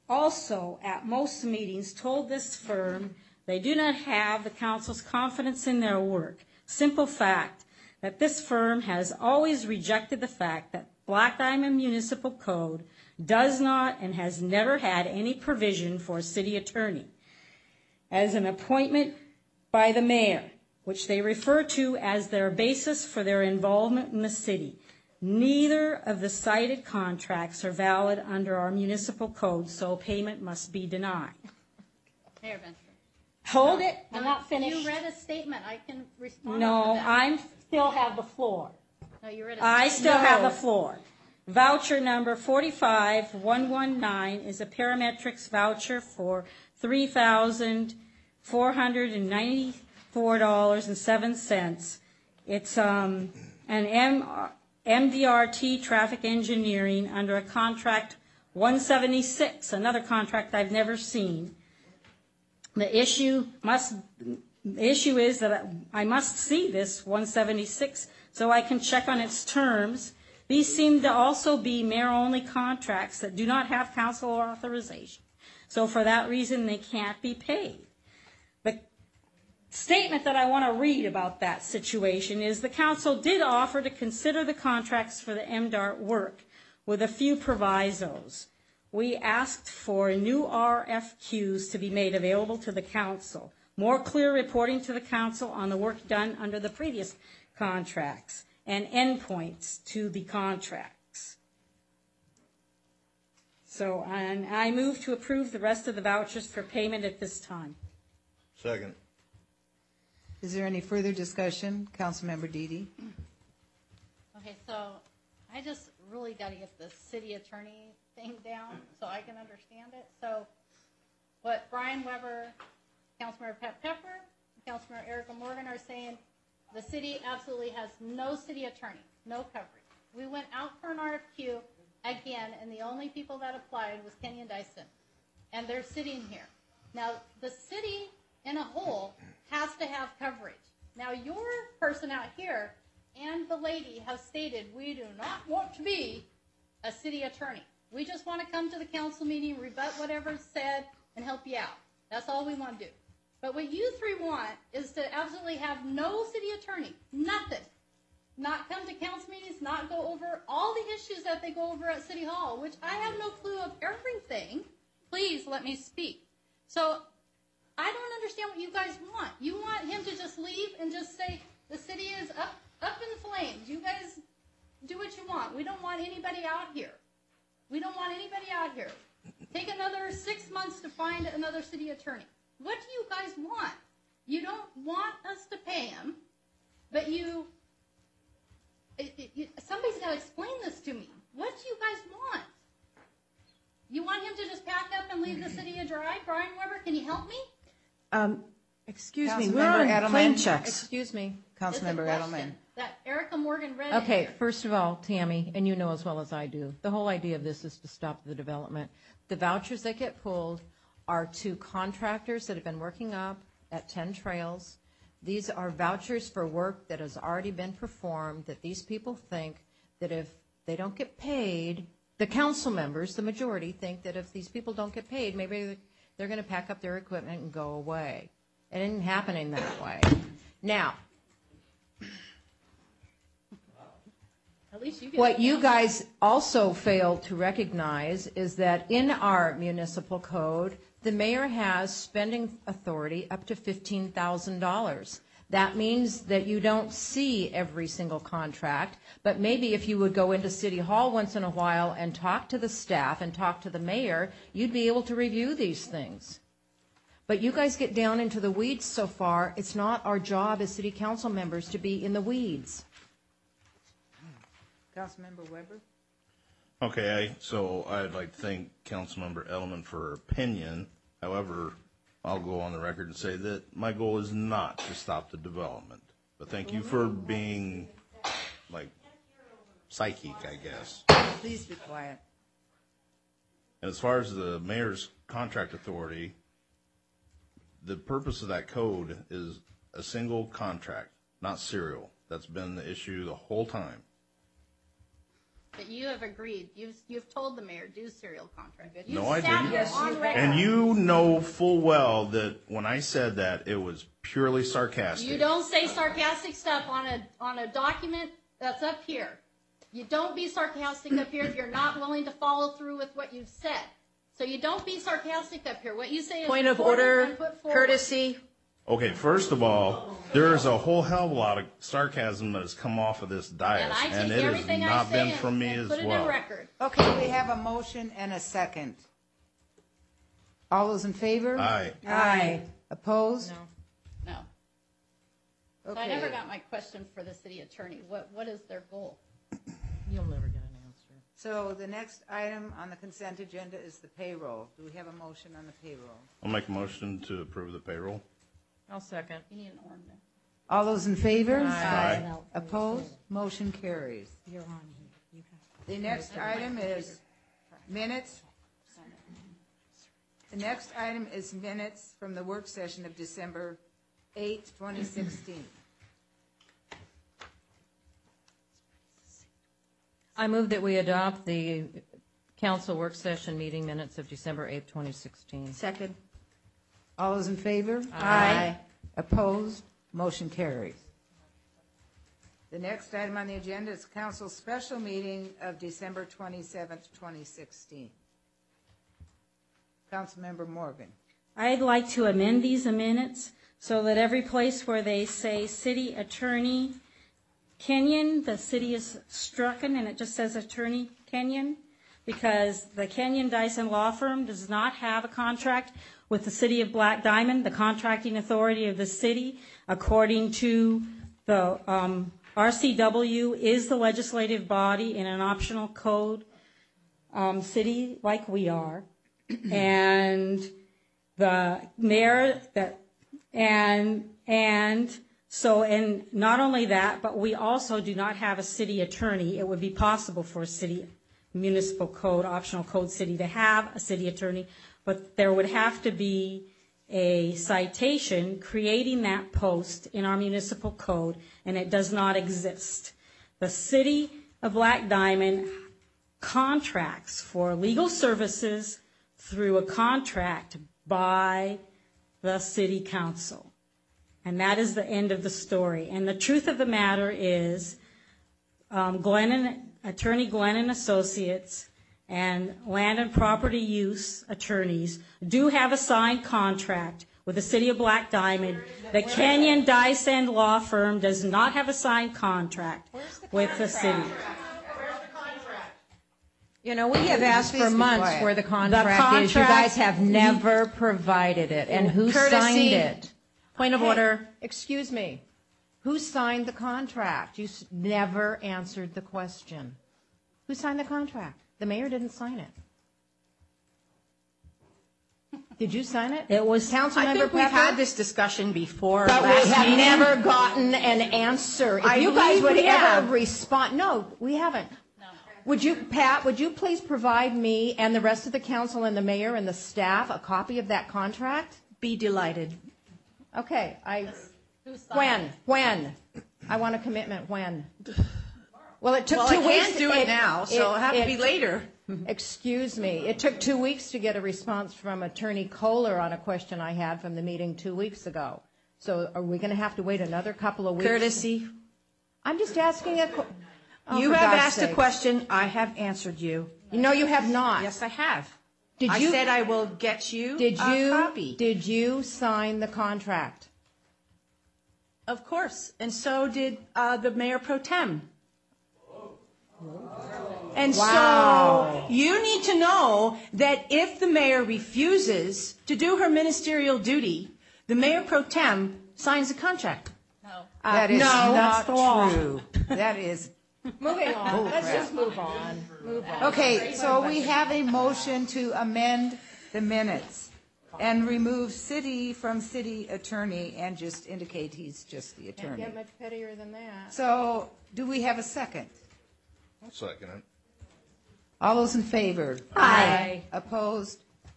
also at most meetings told this firm they do not have the council's confidence in their work. Simple fact that this firm has always rejected the fact that Black Diamond Municipal Code does not and has never had any provision for a city attorney as an appointment by the mayor, which they refer to as their basis for their involvement in the city. Neither of the cited contracts are valid under our municipal code, so payment must be denied. Mayor Benson. Hold it, No, I'm not finished. You read a statement. I can respond No, to that. I'm still have the floor. No, you read a I statement. still have the floor. Voucher number forty-five one one nine is a parametrics voucher for three thousand four hundred ninety-four dollars and seven cents. It's um, an M- MDRT traffic engineering under a contract one seventy-six, another contract I've never seen. The issue must, the issue is that I must see this one seventy-six so I can check on its terms. These seem to also be mayor-only contracts that do not have council authorization. So for that reason, they can't be paid. The statement that I want to read about that situation is the council did offer to consider the contracts for the M D A R T work with a few provisos. We asked for new R F Qs to be made available to the council, more clear reporting to the council on the work done under the previous contracts, and endpoints to the contracts. So and I move to approve the rest of the vouchers for payment at this time. Second. Is there any further discussion? Councilmember Deedy? Okay, so I just really got to get the city attorney thing down so I can understand it. So what Brian Weber, Councilmember Pat Pepper, and Councilmember Erica Morgan are saying, the city absolutely has no city attorney, no coverage. We went out for an R F Q again, and the only people that applied was Kenyon Dyson, and they're sitting here. Now, the city in a whole has to have coverage. Now, your person out here and the lady have stated we do not want to be a city attorney. We just want to come to the council meeting, rebut whatever's said, and help you out. That's all we want to do. But what you three want is to absolutely have no city attorney, nothing. Not come to council meetings, not go over all the issues that they go over at City Hall, which I have no clue of everything. Please let me speak. So I don't understand what you guys want. You want him to just leave and just say the city is up, up in flames. You guys do what you want. We don't want anybody out here. We don't want anybody out here. Take another six months to find another city attorney. What do you guys want? You don't want us to pay him, but you, it, it, it, somebody's got to explain this to me. What do you guys want? You want him to just pack up and leave the city dry? Brian Weber, can you help me? Um, excuse me, we're Councilmember on Edelman. plane checks. Excuse me. Councilmember It's a question Edelman. that Erica Morgan read. Okay, in here. first of all, Tammy, and you know as well as I do, the whole idea of this is to stop the development. The vouchers that get pulled are to contractors that have been working up at ten Trails. These are vouchers for work that has already been performed, that these people think that if they don't get paid, the council members, the majority, think that if these people don't get paid, maybe they're going to pack up their equipment and go away. It isn't happening that way. Now, At least you get what it. you guys also fail to recognize is that in our municipal code, the mayor has spending authority up to fifteen thousand dollars. That means that you don't see every single contract, but maybe if you would go into City Hall once in a while and talk to the staff and talk to the mayor, you'd be able to review these things. But you guys get down into the weeds so far, it's not our job as city council members to be in the weeds. Councilmember Weber? Okay, I, so I'd like to thank Councilmember Edelman for her opinion. However, I'll go on the record and say that my goal is not to stop the development. But thank you for being, like, psychic, I guess. Please be quiet. And as far as the mayor's contract authority, the purpose of that code is a single contract, not serial. That's been the issue the whole time. That you have agreed, you've, you've told the mayor, do serial contract. You've No, I sat didn't. here on record. And you know full well that when I said that, it was purely sarcastic. You don't say sarcastic stuff on a, on a document that's up here. You don't be sarcastic up here if you're not willing to follow through with what you've said. So you don't be sarcastic up here. What you say is Point of important order, and put forward. courtesy. Okay, first of all, there's a whole hell of a lot of sarcasm that has come off of this dais, And I and take it has everything I not say been and- from me and as put it in well. record. Okay, we have a motion and a second. All those in favor? Aye. Aye. Opposed? No. So I Okay. never got my question for the city attorney. What, what is their goal? You'll never get an answer. So the next item on the consent agenda is the payroll. Do we have a motion on the payroll? I'll make a motion to approve the payroll. I'll second. You need an ordinance. All those in favor? Aye. Aye. Opposed? Motion carries. You're on here. You have- The next item is minutes. The next item is minutes from the work session of December eighth, twenty sixteen. I move that we adopt the council work session meeting minutes of December eighth, twenty sixteen. Second. All those in favor? Aye. Opposed? Motion carries. The next item on the agenda is council special meeting of December twenty-seventh, twenty sixteen. Councilmember Morgan. I'd like to amend these minutes so that every place where they say city attorney Kenyon, the city is strucken and it just says attorney Kenyon, because the Kenyon Dyson Law Firm does not have a contract with the city of Black Diamond, the contracting authority of the city. According to the um, R C W is the legislative body in an optional code um, city like we are. And the mayor that and and so and not only that, but we also do not have a city attorney. It would be possible for a city municipal code, optional code city to have a city attorney, but there would have to be a citation creating that post in our municipal code, and it does not exist. The city of Black Diamond contracts for legal services through a contract by the city council. And that is the end of the story. And the truth of the matter is um, Glennon, Attorney Glennon Associates and Land and Property Use attorneys do have a signed contract with the city of Black Diamond. The Kenyon Dyson Law Firm does not have a signed contract with the city. You know, we have asked for Please be months quiet. where the The contract is. You contract- guys have never provided it. And who Courtesy. signed it? Point of Hey, order. Excuse me. Who signed the contract? You s- never answered the question. Who signed the contract? The mayor didn't sign it. Did you sign it? It was I Councilmember think we've Pepper? had this discussion before But we last have meeting. never gotten an answer. If I you guys believe would we ever have. respond, no, we haven't. Would you, Pat, would you please provide me and the rest of the council and the mayor and the staff a copy of that contract? Be delighted. Okay, I, Who signed when, it? when? I want a commitment, when? Well, it took Well, two I weeks. can't do it now, so it'll have to be later. Excuse me, it took two weeks to get a response from Attorney Kohler on a question I had from the meeting two weeks ago. So are we going to have to wait another couple of weeks? Courtesy. I'm just asking a, que- oh, You for have God's asked a sakes. question. I have answered you. No, you have not. Yes, I have. Did I you- said I will get you Did a you, copy. did you sign the contract? Of course. And so did uh, the mayor pro tem. And Wow. so you need to know that if the mayor refuses to do her ministerial duty, the mayor pro tem signs the contract. No. That is no, not that's the law. true. That is, Moving on, Oh, let's crap. just move on, move on. okay, so we have a motion to amend the minutes and remove city from city attorney and just indicate he's just the Can't attorney. get much pettier than that. So, do we have a second? I'll second it. All those in favor? Aye. Opposed?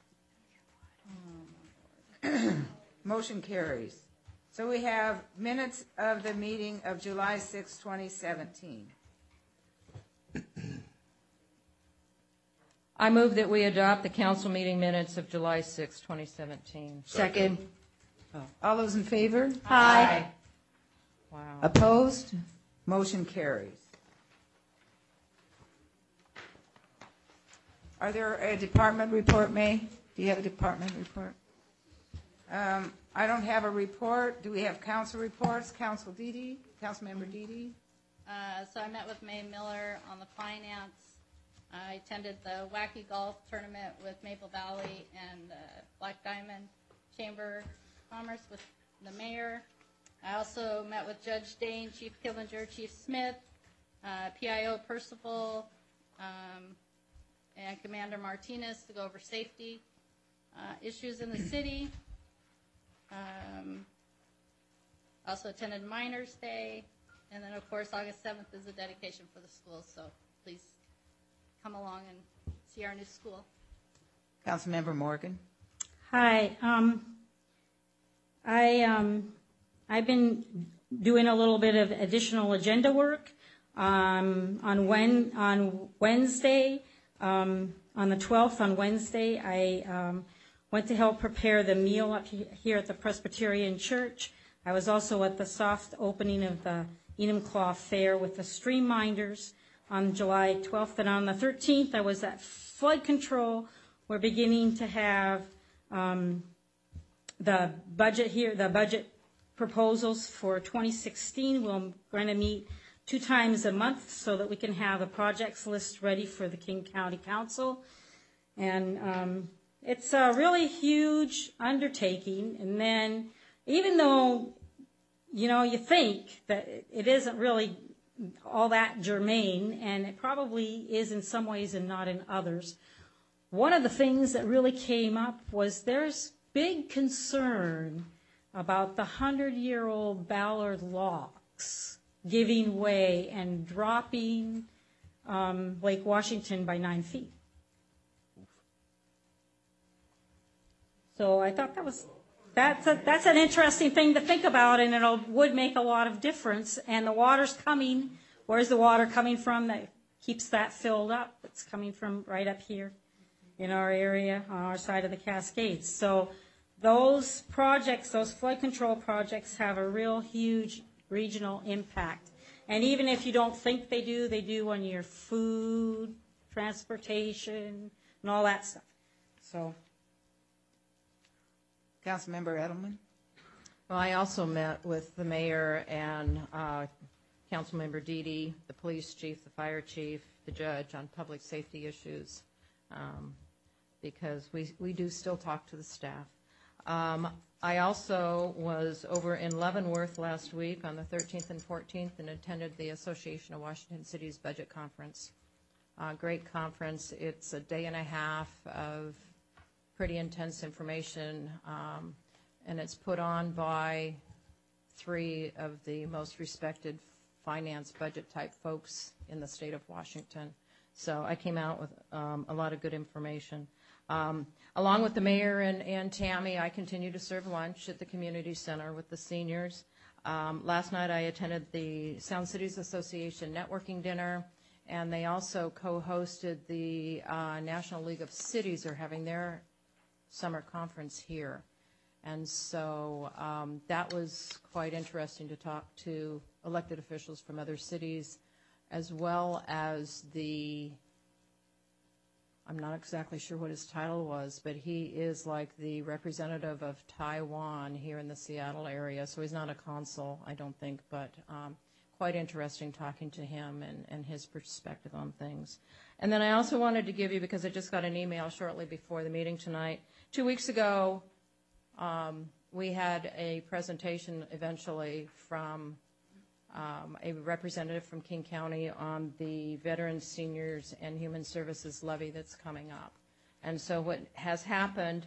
Motion carries. So we have minutes of the meeting of July sixth, twenty seventeen. I move that we adopt the council meeting minutes of July sixth, twenty seventeen. Second. All those in favor? Aye. Wow. Opposed? Motion carries. Are there a department report, May? Do you have a department report? Um, I don't have a report. Do we have council reports? Council Dede? Councilmember Dede? Uh, so I met with May Miller on the finance. I attended the Wacky Golf Tournament with Maple Valley and uh, Black Diamond Chamber of Commerce with the mayor. I also met with Judge Dane, Chief Killinger, Chief Smith, uh, P I O Percival, um, and Commander Martinez to go over safety uh, issues in the city. Um, also attended Miners Day. And then, of course, August seventh is the dedication for the school, so please come along and see our new school. Councilmember Morgan? Hi. Um, I, um, I've been doing a little bit of additional agenda work. Um, on, when, on Wednesday, um, on the twelfth, on Wednesday, I um, went to help prepare the meal up here at the Presbyterian Church. I was also at the soft opening of the Enumclaw Fair with the Stream Minders on July twelfth. And on the thirteenth, I was at Flood Control. We're beginning to have um, the budget here, the budget proposals for twenty sixteen. We're going to meet two times a month so that we can have a projects list ready for the King County Council. And um, it's a really huge undertaking. And then even though, you know, you think that it isn't really all that germane, and it probably is in some ways and not in others, one of the things that really came up was there's big concern about the hundred-year-old Ballard locks giving way and dropping um, Lake Washington by nine feet. So I thought that was that's a, that's an interesting thing to think about, and it would make a lot of difference. And the water's coming. Where's the water coming from that keeps that filled up? It's coming from right up here in our area on our side of the Cascades. So those projects, those flood control projects, have a real huge regional impact. And even if you don't think they do, they do on your food, transportation, and all that stuff. So, Councilmember Edelman? Well, I also met with the mayor and uh, Councilmember Dede, the police chief, the fire chief, the judge on public safety issues, um, because we, we do still talk to the staff. Um, I also was over in Leavenworth last week on the thirteenth and fourteenth and attended the Association of Washington City's budget conference. Uh, great conference. It's a day and a half of pretty intense information, um, and it's put on by three of the most respected finance budget type folks in the state of Washington. So I came out with um, a lot of good information. Um, along with the mayor and, and Tammy, I continue to serve lunch at the community center with the seniors. Um, last night I attended the Sound Cities Association networking dinner, and they also co-hosted the uh, National League of Cities are having their summer conference here. And so um, that was quite interesting to talk to elected officials from other cities, as well as the, I'm not exactly sure what his title was, but he is like the representative of Taiwan here in the Seattle area. So he's not a consul, I don't think, but um, quite interesting talking to him and, and his perspective on things. And then I also wanted to give you, because I just got an email shortly before the meeting tonight, two weeks ago, um, we had a presentation eventually from um, a representative from King County on the Veterans, Seniors, and Human Services levy that's coming up. And so what has happened,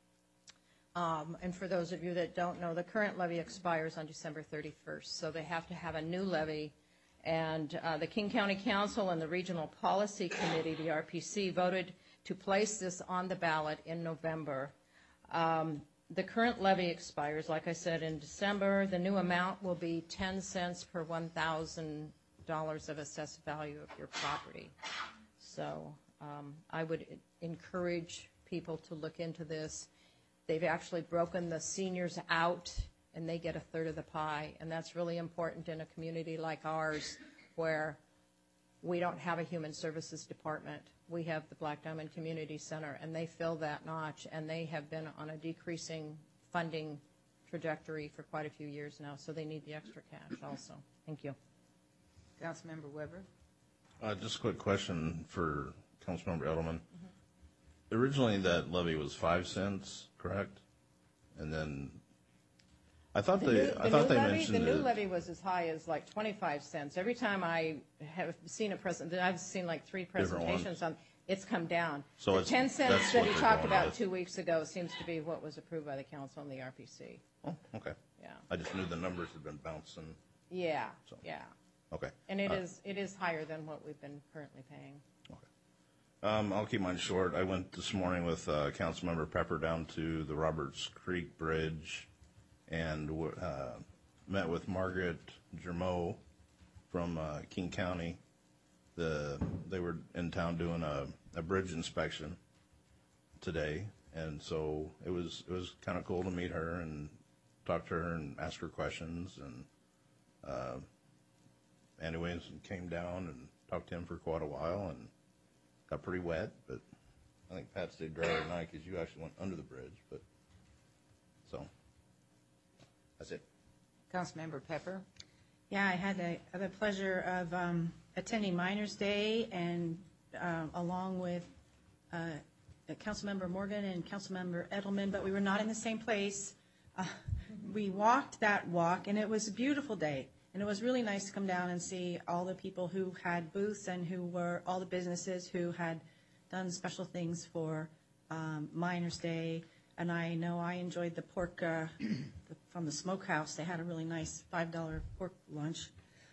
um, and for those of you that don't know, the current levy expires on December thirty-first, so they have to have a new levy. And uh, the King County Council and the Regional Policy Committee, the R P C, voted to place this on the ballot in November. Um, the current levy expires, like I said, in December. The new amount will be ten cents per one thousand dollars of assessed value of your property. So Um, I would encourage people to look into this. They've actually broken the seniors out, and they get a third of the pie, and that's really important in a community like ours where we don't have a human services department. We have the Black Diamond Community Center, and they fill that notch, and they have been on a decreasing funding trajectory for quite a few years now, so they need the extra cash also. Thank you. Councilmember Weber? Uh, just a quick question for Councilmember Edelman. Mm-hmm. Originally, that levy was five cents, correct? And then I thought The they, new- I the thought new they levy- mentioned The new that- levy was as high as like twenty-five cents. Every time I have seen a present, I've seen like three Different ones. presentations on, it's come down. So The it's- ten cents that's that what he they're talked going about with. two weeks ago seems to be what was approved by the council and the R P C. Oh, okay. Yeah. I just knew the numbers had been bouncing. Yeah, So. yeah. Okay. And it Uh, is, it is higher than what we've been currently paying. Um, I'll keep mine short. I went this morning with uh, Councilmember Pepper down to the Roberts Creek Bridge and uh, met with Margaret Germeau from uh, King County. The they were in town doing a, a bridge inspection today, and so it was it was kind of cool to meet her and talk to her and ask her questions. And uh, Andy Williamson came down and talked to him for quite a while and got pretty wet, but I think Pat stayed drier than I because you actually went under the bridge. But so that's it. Councilmember Pepper? Yeah, I had the, the pleasure of um, attending Miners Day and um, along with uh, Councilmember Morgan and Councilmember Edelman, but we were not in the same place. Uh, we walked that walk, and it was a beautiful day. And it was really nice to come down and see all the people who had booths and who were, all the businesses who had done special things for um, Miners Day. And I know I enjoyed the pork uh, the, from the smokehouse. They had a really nice five dollar pork lunch.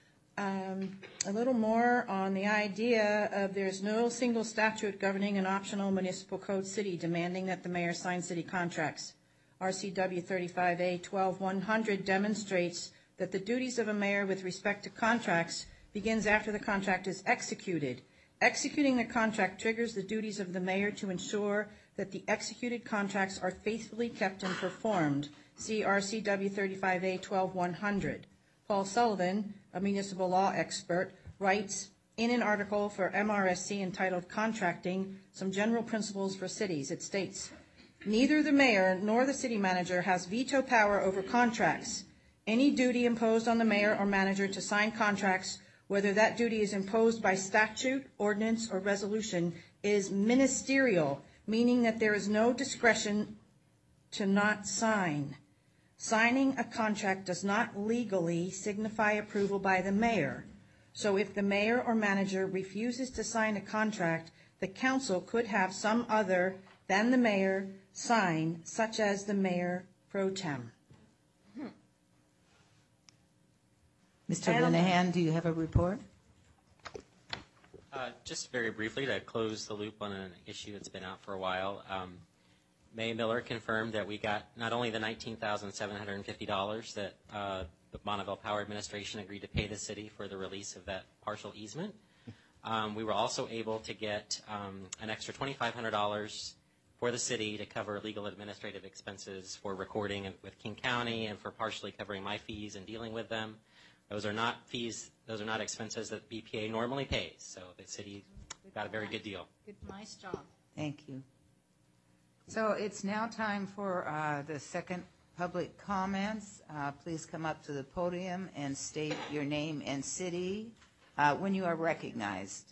Um, a little more on the idea of there's no single statute governing an optional municipal code city demanding that the mayor sign city contracts. R C W thirty-five A twelve one hundred demonstrates that the duties of a mayor with respect to contracts begins after the contract is executed. Executing the contract triggers the duties of the mayor to ensure that the executed contracts are faithfully kept and performed. See R C W thirty-five A twelve one hundred. Paul Sullivan, a municipal law expert, writes in an article for M R S C entitled Contracting, Some General Principles for Cities. It states, neither the mayor nor the city manager has veto power over contracts. Any duty imposed on the mayor or manager to sign contracts, whether that duty is imposed by statute, ordinance, or resolution, is ministerial, meaning that there is no discretion to not sign. Signing a contract does not legally signify approval by the mayor. So if the mayor or manager refuses to sign a contract, the council could have some other than the mayor sign, such as the mayor pro tem. Mister Linehan, do you have a report? Uh, just very briefly to close the loop on an issue that's been out for a while. Um, May Miller confirmed that we got not only the nineteen thousand seven hundred fifty dollars that uh, the Bonneville Power Administration agreed to pay the city for the release of that partial easement. Um, we were also able to get um, an extra twenty-five hundred dollars for the city to cover legal administrative expenses for recording with King County and for partially covering my fees and dealing with them. Those are not fees, those are not expenses that B P A normally pays, so the city got a very good deal. Good, nice job. Thank you. So it's now time for uh, the second public comments. Uh, please come up to the podium and state your name and city uh, when you are recognized.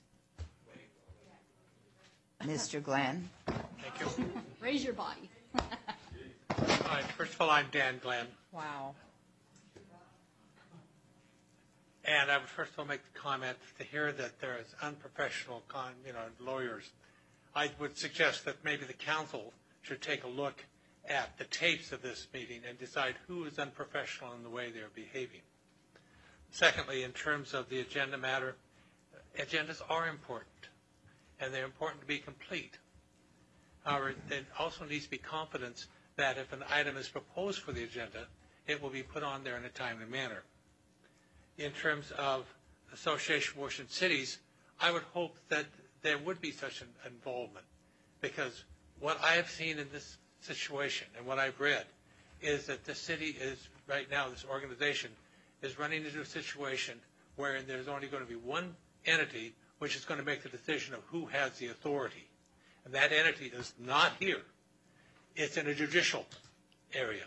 Mister Glenn. Thank you. Raise your body. All right, first of all, I'm Dan Glenn. Wow. And I would first of all make the comment to hear that there is unprofessional, con, you know, lawyers. I would suggest that maybe the council should take a look at the tapes of this meeting and decide who is unprofessional in the way they're behaving. Secondly, in terms of the agenda matter, agendas are important, and they're important to be complete. However, there also needs to be confidence that if an item is proposed for the agenda, it will be put on there in a timely manner. In terms of Association of Washington Cities, I would hope that there would be such an involvement. Because what I have seen in this situation and what I've read is that the city is, right now, this organization is running into a situation wherein there's only going to be one entity which is going to make the decision of who has the authority. And that entity is not here. It's in a judicial area.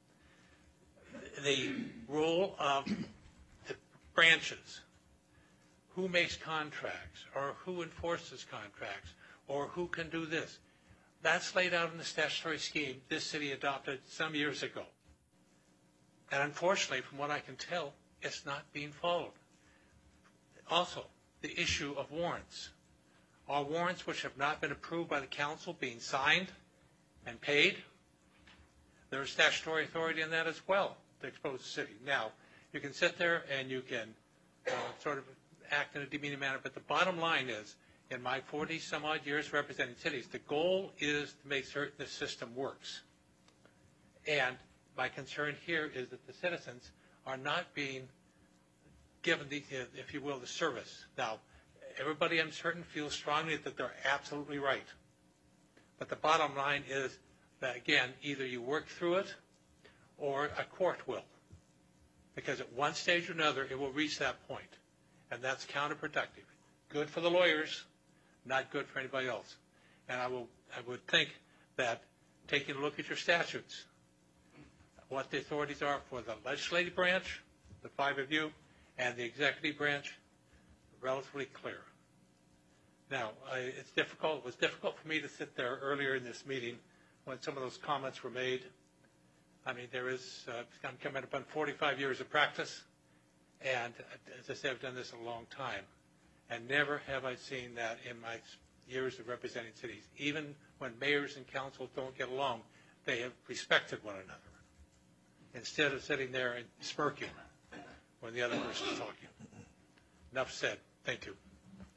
The role of the branches, who makes contracts, or who enforces contracts, or who can do this, that's laid out in the statutory scheme this city adopted some years ago. And unfortunately, from what I can tell, it's not being followed. Also, the issue of warrants. Are warrants which have not been approved by the council being signed and paid? There is statutory authority in that as well to expose the city. Now, you can sit there and you can uh, sort of act in a demeaning manner, but the bottom line is, in my forty some odd years representing cities, the goal is to make certain the system works. And my concern here is that the citizens are not being given the, if you will, the service. Now, everybody, I'm certain, feels strongly that they're absolutely right. But the bottom line is that, again, either you work through it or a court will. Because at one stage or another, it will reach that point. And that's counterproductive. Good for the lawyers, not good for anybody else. And I will, I would think that taking a look at your statutes, what the authorities are for the legislative branch, the five of you, and the executive branch, relatively clear. Now, I, it's difficult. It was difficult for me to sit there earlier in this meeting when some of those comments were made. I mean, there is, uh, I'm coming up on forty-five years of practice, and as I said, I've done this a long time, and never have I seen that in my years of representing cities. Even when mayors and councils don't get along, they have respected one another, instead of sitting there and smirking when the other person is talking. Enough said. Thank you.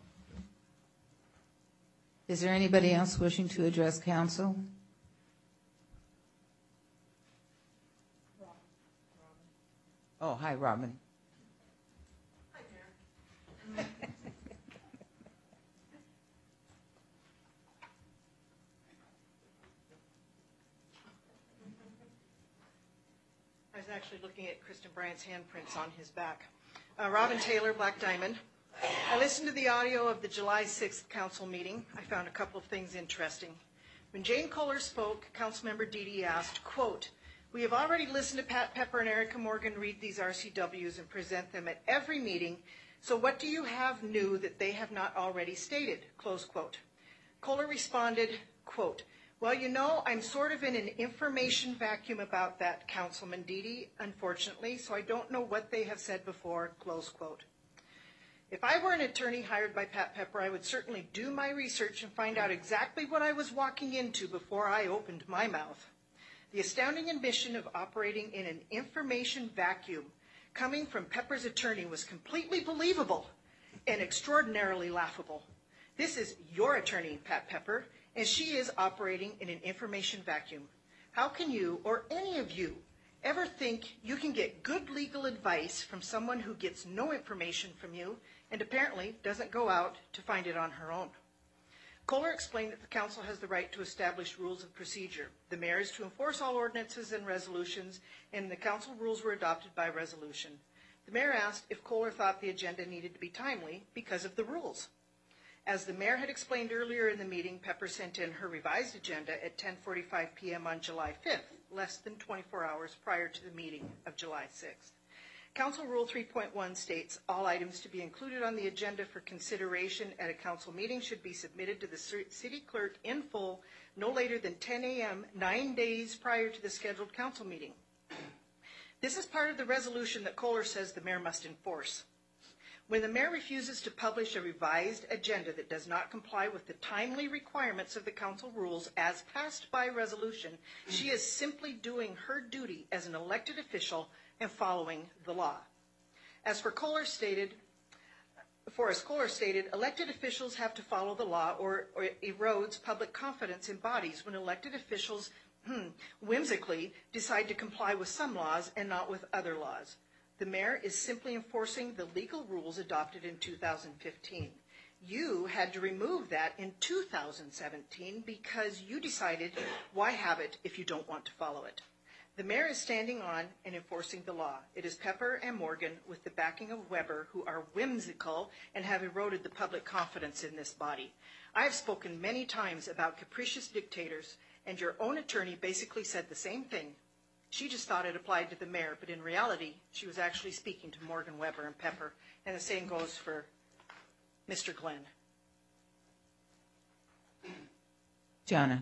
Is there anybody else wishing to address council? Oh, hi, Robin. Hi, Mayor. I was actually looking at Kristen Bryant's handprints on his back. Uh, Robin Taylor, Black Diamond. I listened to the audio of the July sixth council meeting. I found a couple of things interesting. When Jane Kohler spoke, Councilmember Dede asked, quote, "We have already listened to Pat Pepper and Erica Morgan read these R C Ws and present them at every meeting, so what do you have new that they have not already stated?" Close quote. Kohler responded, quote, "Well, you know, I'm sort of in an information vacuum about that, Councilman Dede, unfortunately, so I don't know what they have said before," close quote. If I were an attorney hired by Pat Pepper, I would certainly do my research and find out exactly what I was walking into before I opened my mouth. The astounding admission of operating in an information vacuum coming from Pepper's attorney was completely believable and extraordinarily laughable. This is your attorney, Pat Pepper, and she is operating in an information vacuum. How can you, or any of you, ever think you can get good legal advice from someone who gets no information from you and apparently doesn't go out to find it on her own? Kohler explained that the council has the right to establish rules of procedure. The mayor is to enforce all ordinances and resolutions, and the council rules were adopted by resolution. The mayor asked if Kohler thought the agenda needed to be timely because of the rules. As the mayor had explained earlier in the meeting, Pepper sent in her revised agenda at ten forty-five p m on July fifth, less than twenty-four hours prior to the meeting of July sixth. Council Rule three point one states, all items to be included on the agenda for consideration at a council meeting should be submitted to the city clerk in full no later than ten a m, nine days prior to the scheduled council meeting. This is part of the resolution that Kohler says the mayor must enforce. When the mayor refuses to publish a revised agenda that does not comply with the timely requirements of the council rules as passed by resolution, she is simply doing her duty as an elected official and following the law. As for Kohler stated, for as Kohler stated, elected officials have to follow the law or, or it erodes public confidence in bodies when elected officials hmm, whimsically decide to comply with some laws and not with other laws. The mayor is simply enforcing the legal rules adopted in two thousand fifteen. You had to remove that in two thousand seventeen because you decided, why have it if you don't want to follow it? The mayor is standing on and enforcing the law. It is Pepper and Morgan, with the backing of Weber, who are whimsical and have eroded the public confidence in this body. I have spoken many times about capricious dictators, and your own attorney basically said the same thing. She just thought it applied to the mayor, but in reality, she was actually speaking to Morgan, Weber, and Pepper. And the same goes for Mister Glenn. Jana.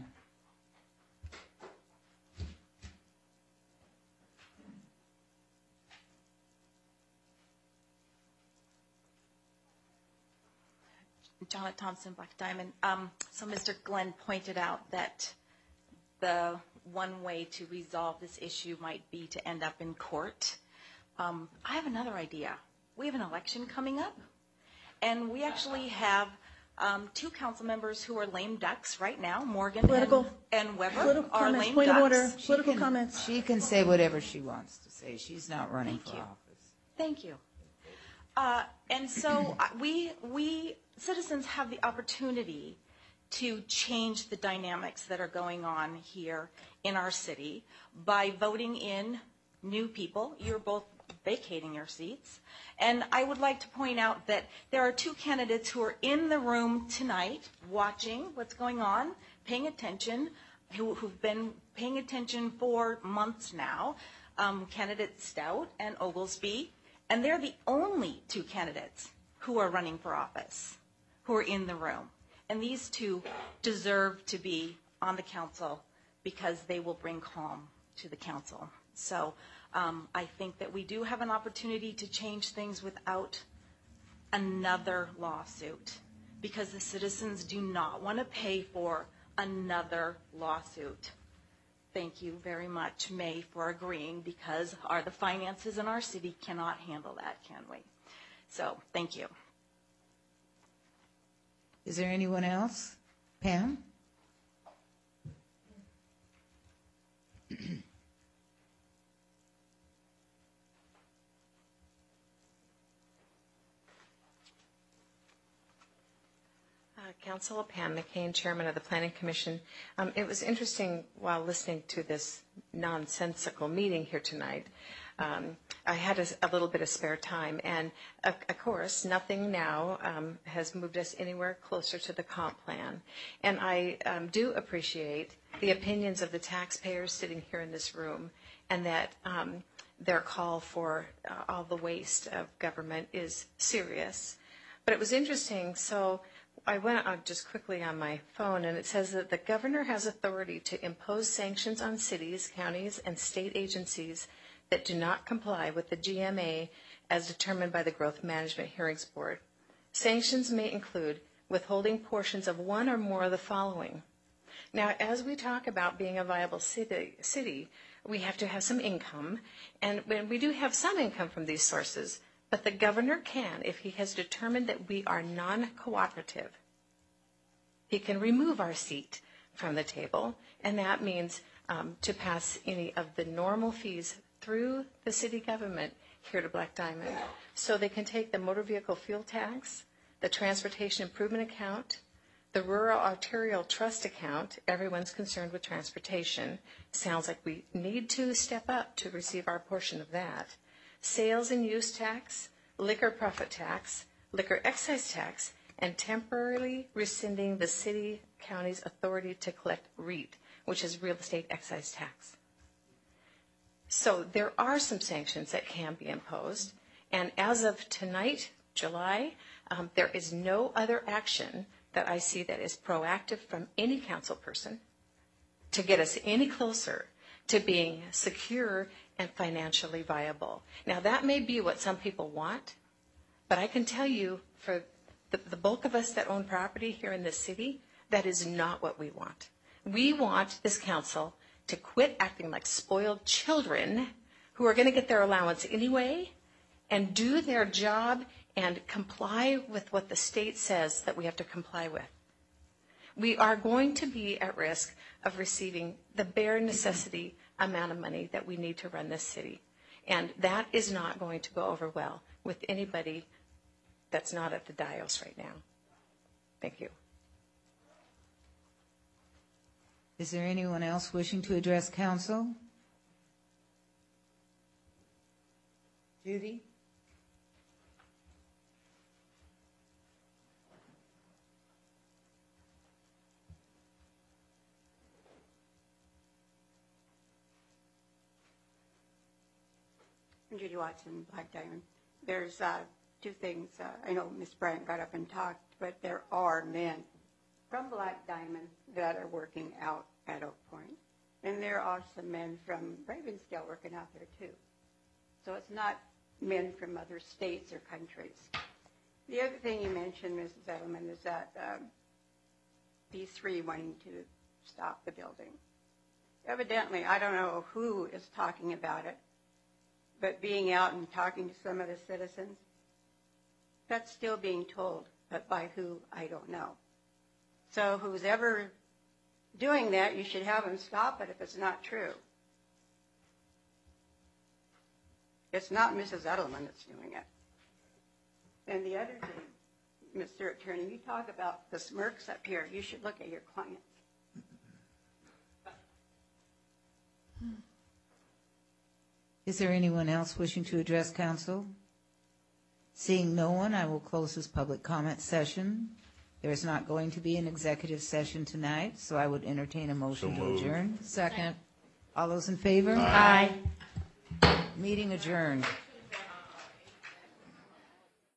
Jana Thompson, Black Diamond. Um, so Mister Glenn pointed out that the one way to resolve this issue might be to end up in court. Um, I have another idea. We have an election coming up, and we actually have um, two council members who are lame ducks right now. Morgan Political- and, and Weber political are comments, lame point of ducks. order, She political can- comments. She can say whatever she wants to say. She's not running Thank for you. office. Thank you. Uh, and so uh, we, we citizens have the opportunity to change the dynamics that are going on here in our city by voting in new people. You're both vacating your seats. And I would like to point out that there are two candidates who are in the room tonight watching what's going on, paying attention, who, who've been paying attention for months now, um, candidate Stout and Oglesby. And they're the only two candidates who are running for office, who are in the room. And these two deserve to be on the council because they will bring calm to the council. So um, I think that we do have an opportunity to change things without another lawsuit, because the citizens do not want to pay for another lawsuit. Thank you very much, May, for agreeing, because our, the finances in our city cannot handle that, can we? So thank you. Is there anyone else? Pam? Uh, Council Pam McCain, Chairman of the Planning Commission. Um, it was interesting while listening to this nonsensical meeting here tonight. Um, I had a, a little bit of spare time, and of, of course, nothing now um, has moved us anywhere closer to the comp plan. And I um, do appreciate the opinions of the taxpayers sitting here in this room, and that um, their call for uh, all the waste of government is serious. But it was interesting, so I went on just quickly on my phone, and it says that the governor has authority to impose sanctions on cities, counties, and state agencies that do not comply with the G M A as determined by the Growth Management Hearings Board. Sanctions may include withholding portions of one or more of the following. Now, as we talk about being a viable city, city, we have to have some income, and when we do have some income from these sources, but the governor can, if he has determined that we are non-cooperative, he can remove our seat from the table, and that means um, to pass any of the normal fees through the city government here to Black Diamond. So they can take the motor vehicle fuel tax, the transportation improvement account, the rural arterial trust account. Everyone's concerned with transportation. Sounds like we need to step up to receive our portion of that. Sales and use tax, liquor profit tax, liquor excise tax, and temporarily rescinding the city county's authority to collect REIT, which is real estate excise tax. So there are some sanctions that can be imposed, and as of tonight, July, um, there is no other action that I see that is proactive from any council person to get us any closer to being secure and financially viable. Now, that may be what some people want, but I can tell you for the, the bulk of us that own property here in this city, that is not what we want. We want this council to quit acting like spoiled children who are going to get their allowance anyway and do their job and comply with what the state says that we have to comply with. We are going to be at risk of receiving the bare necessity amount of money that we need to run this city. And that is not going to go over well with anybody that's not at the dais right now. Thank you. Is there anyone else wishing to address council? Judy? I'm Judy Watson, Black Diamond. There's uh, two things. Uh, I know Miz Bryant got up and talked, but there are men from Black Diamond that are working out at Oak Point. And there are some men from Ravensdale working out there too. So it's not men from other states or countries. The other thing you mentioned, Missus Edelman, is that um, these three wanting to stop the building. Evidently, I don't know who is talking about it, but being out and talking to some of the citizens, that's still being told, but by who, I don't know. So who's ever doing that, you should have them stop it if it's not true. It's not Missus Edelman that's doing it. And the other thing, Mister Attorney, you talk about the smirks up here. You should look at your clients. Is there anyone else wishing to address council? Seeing no one, I will close this public comment session. There is not going to be an executive session tonight, so I would entertain a motion So to moved. adjourn. Second. All those in favor? Aye. Meeting adjourned.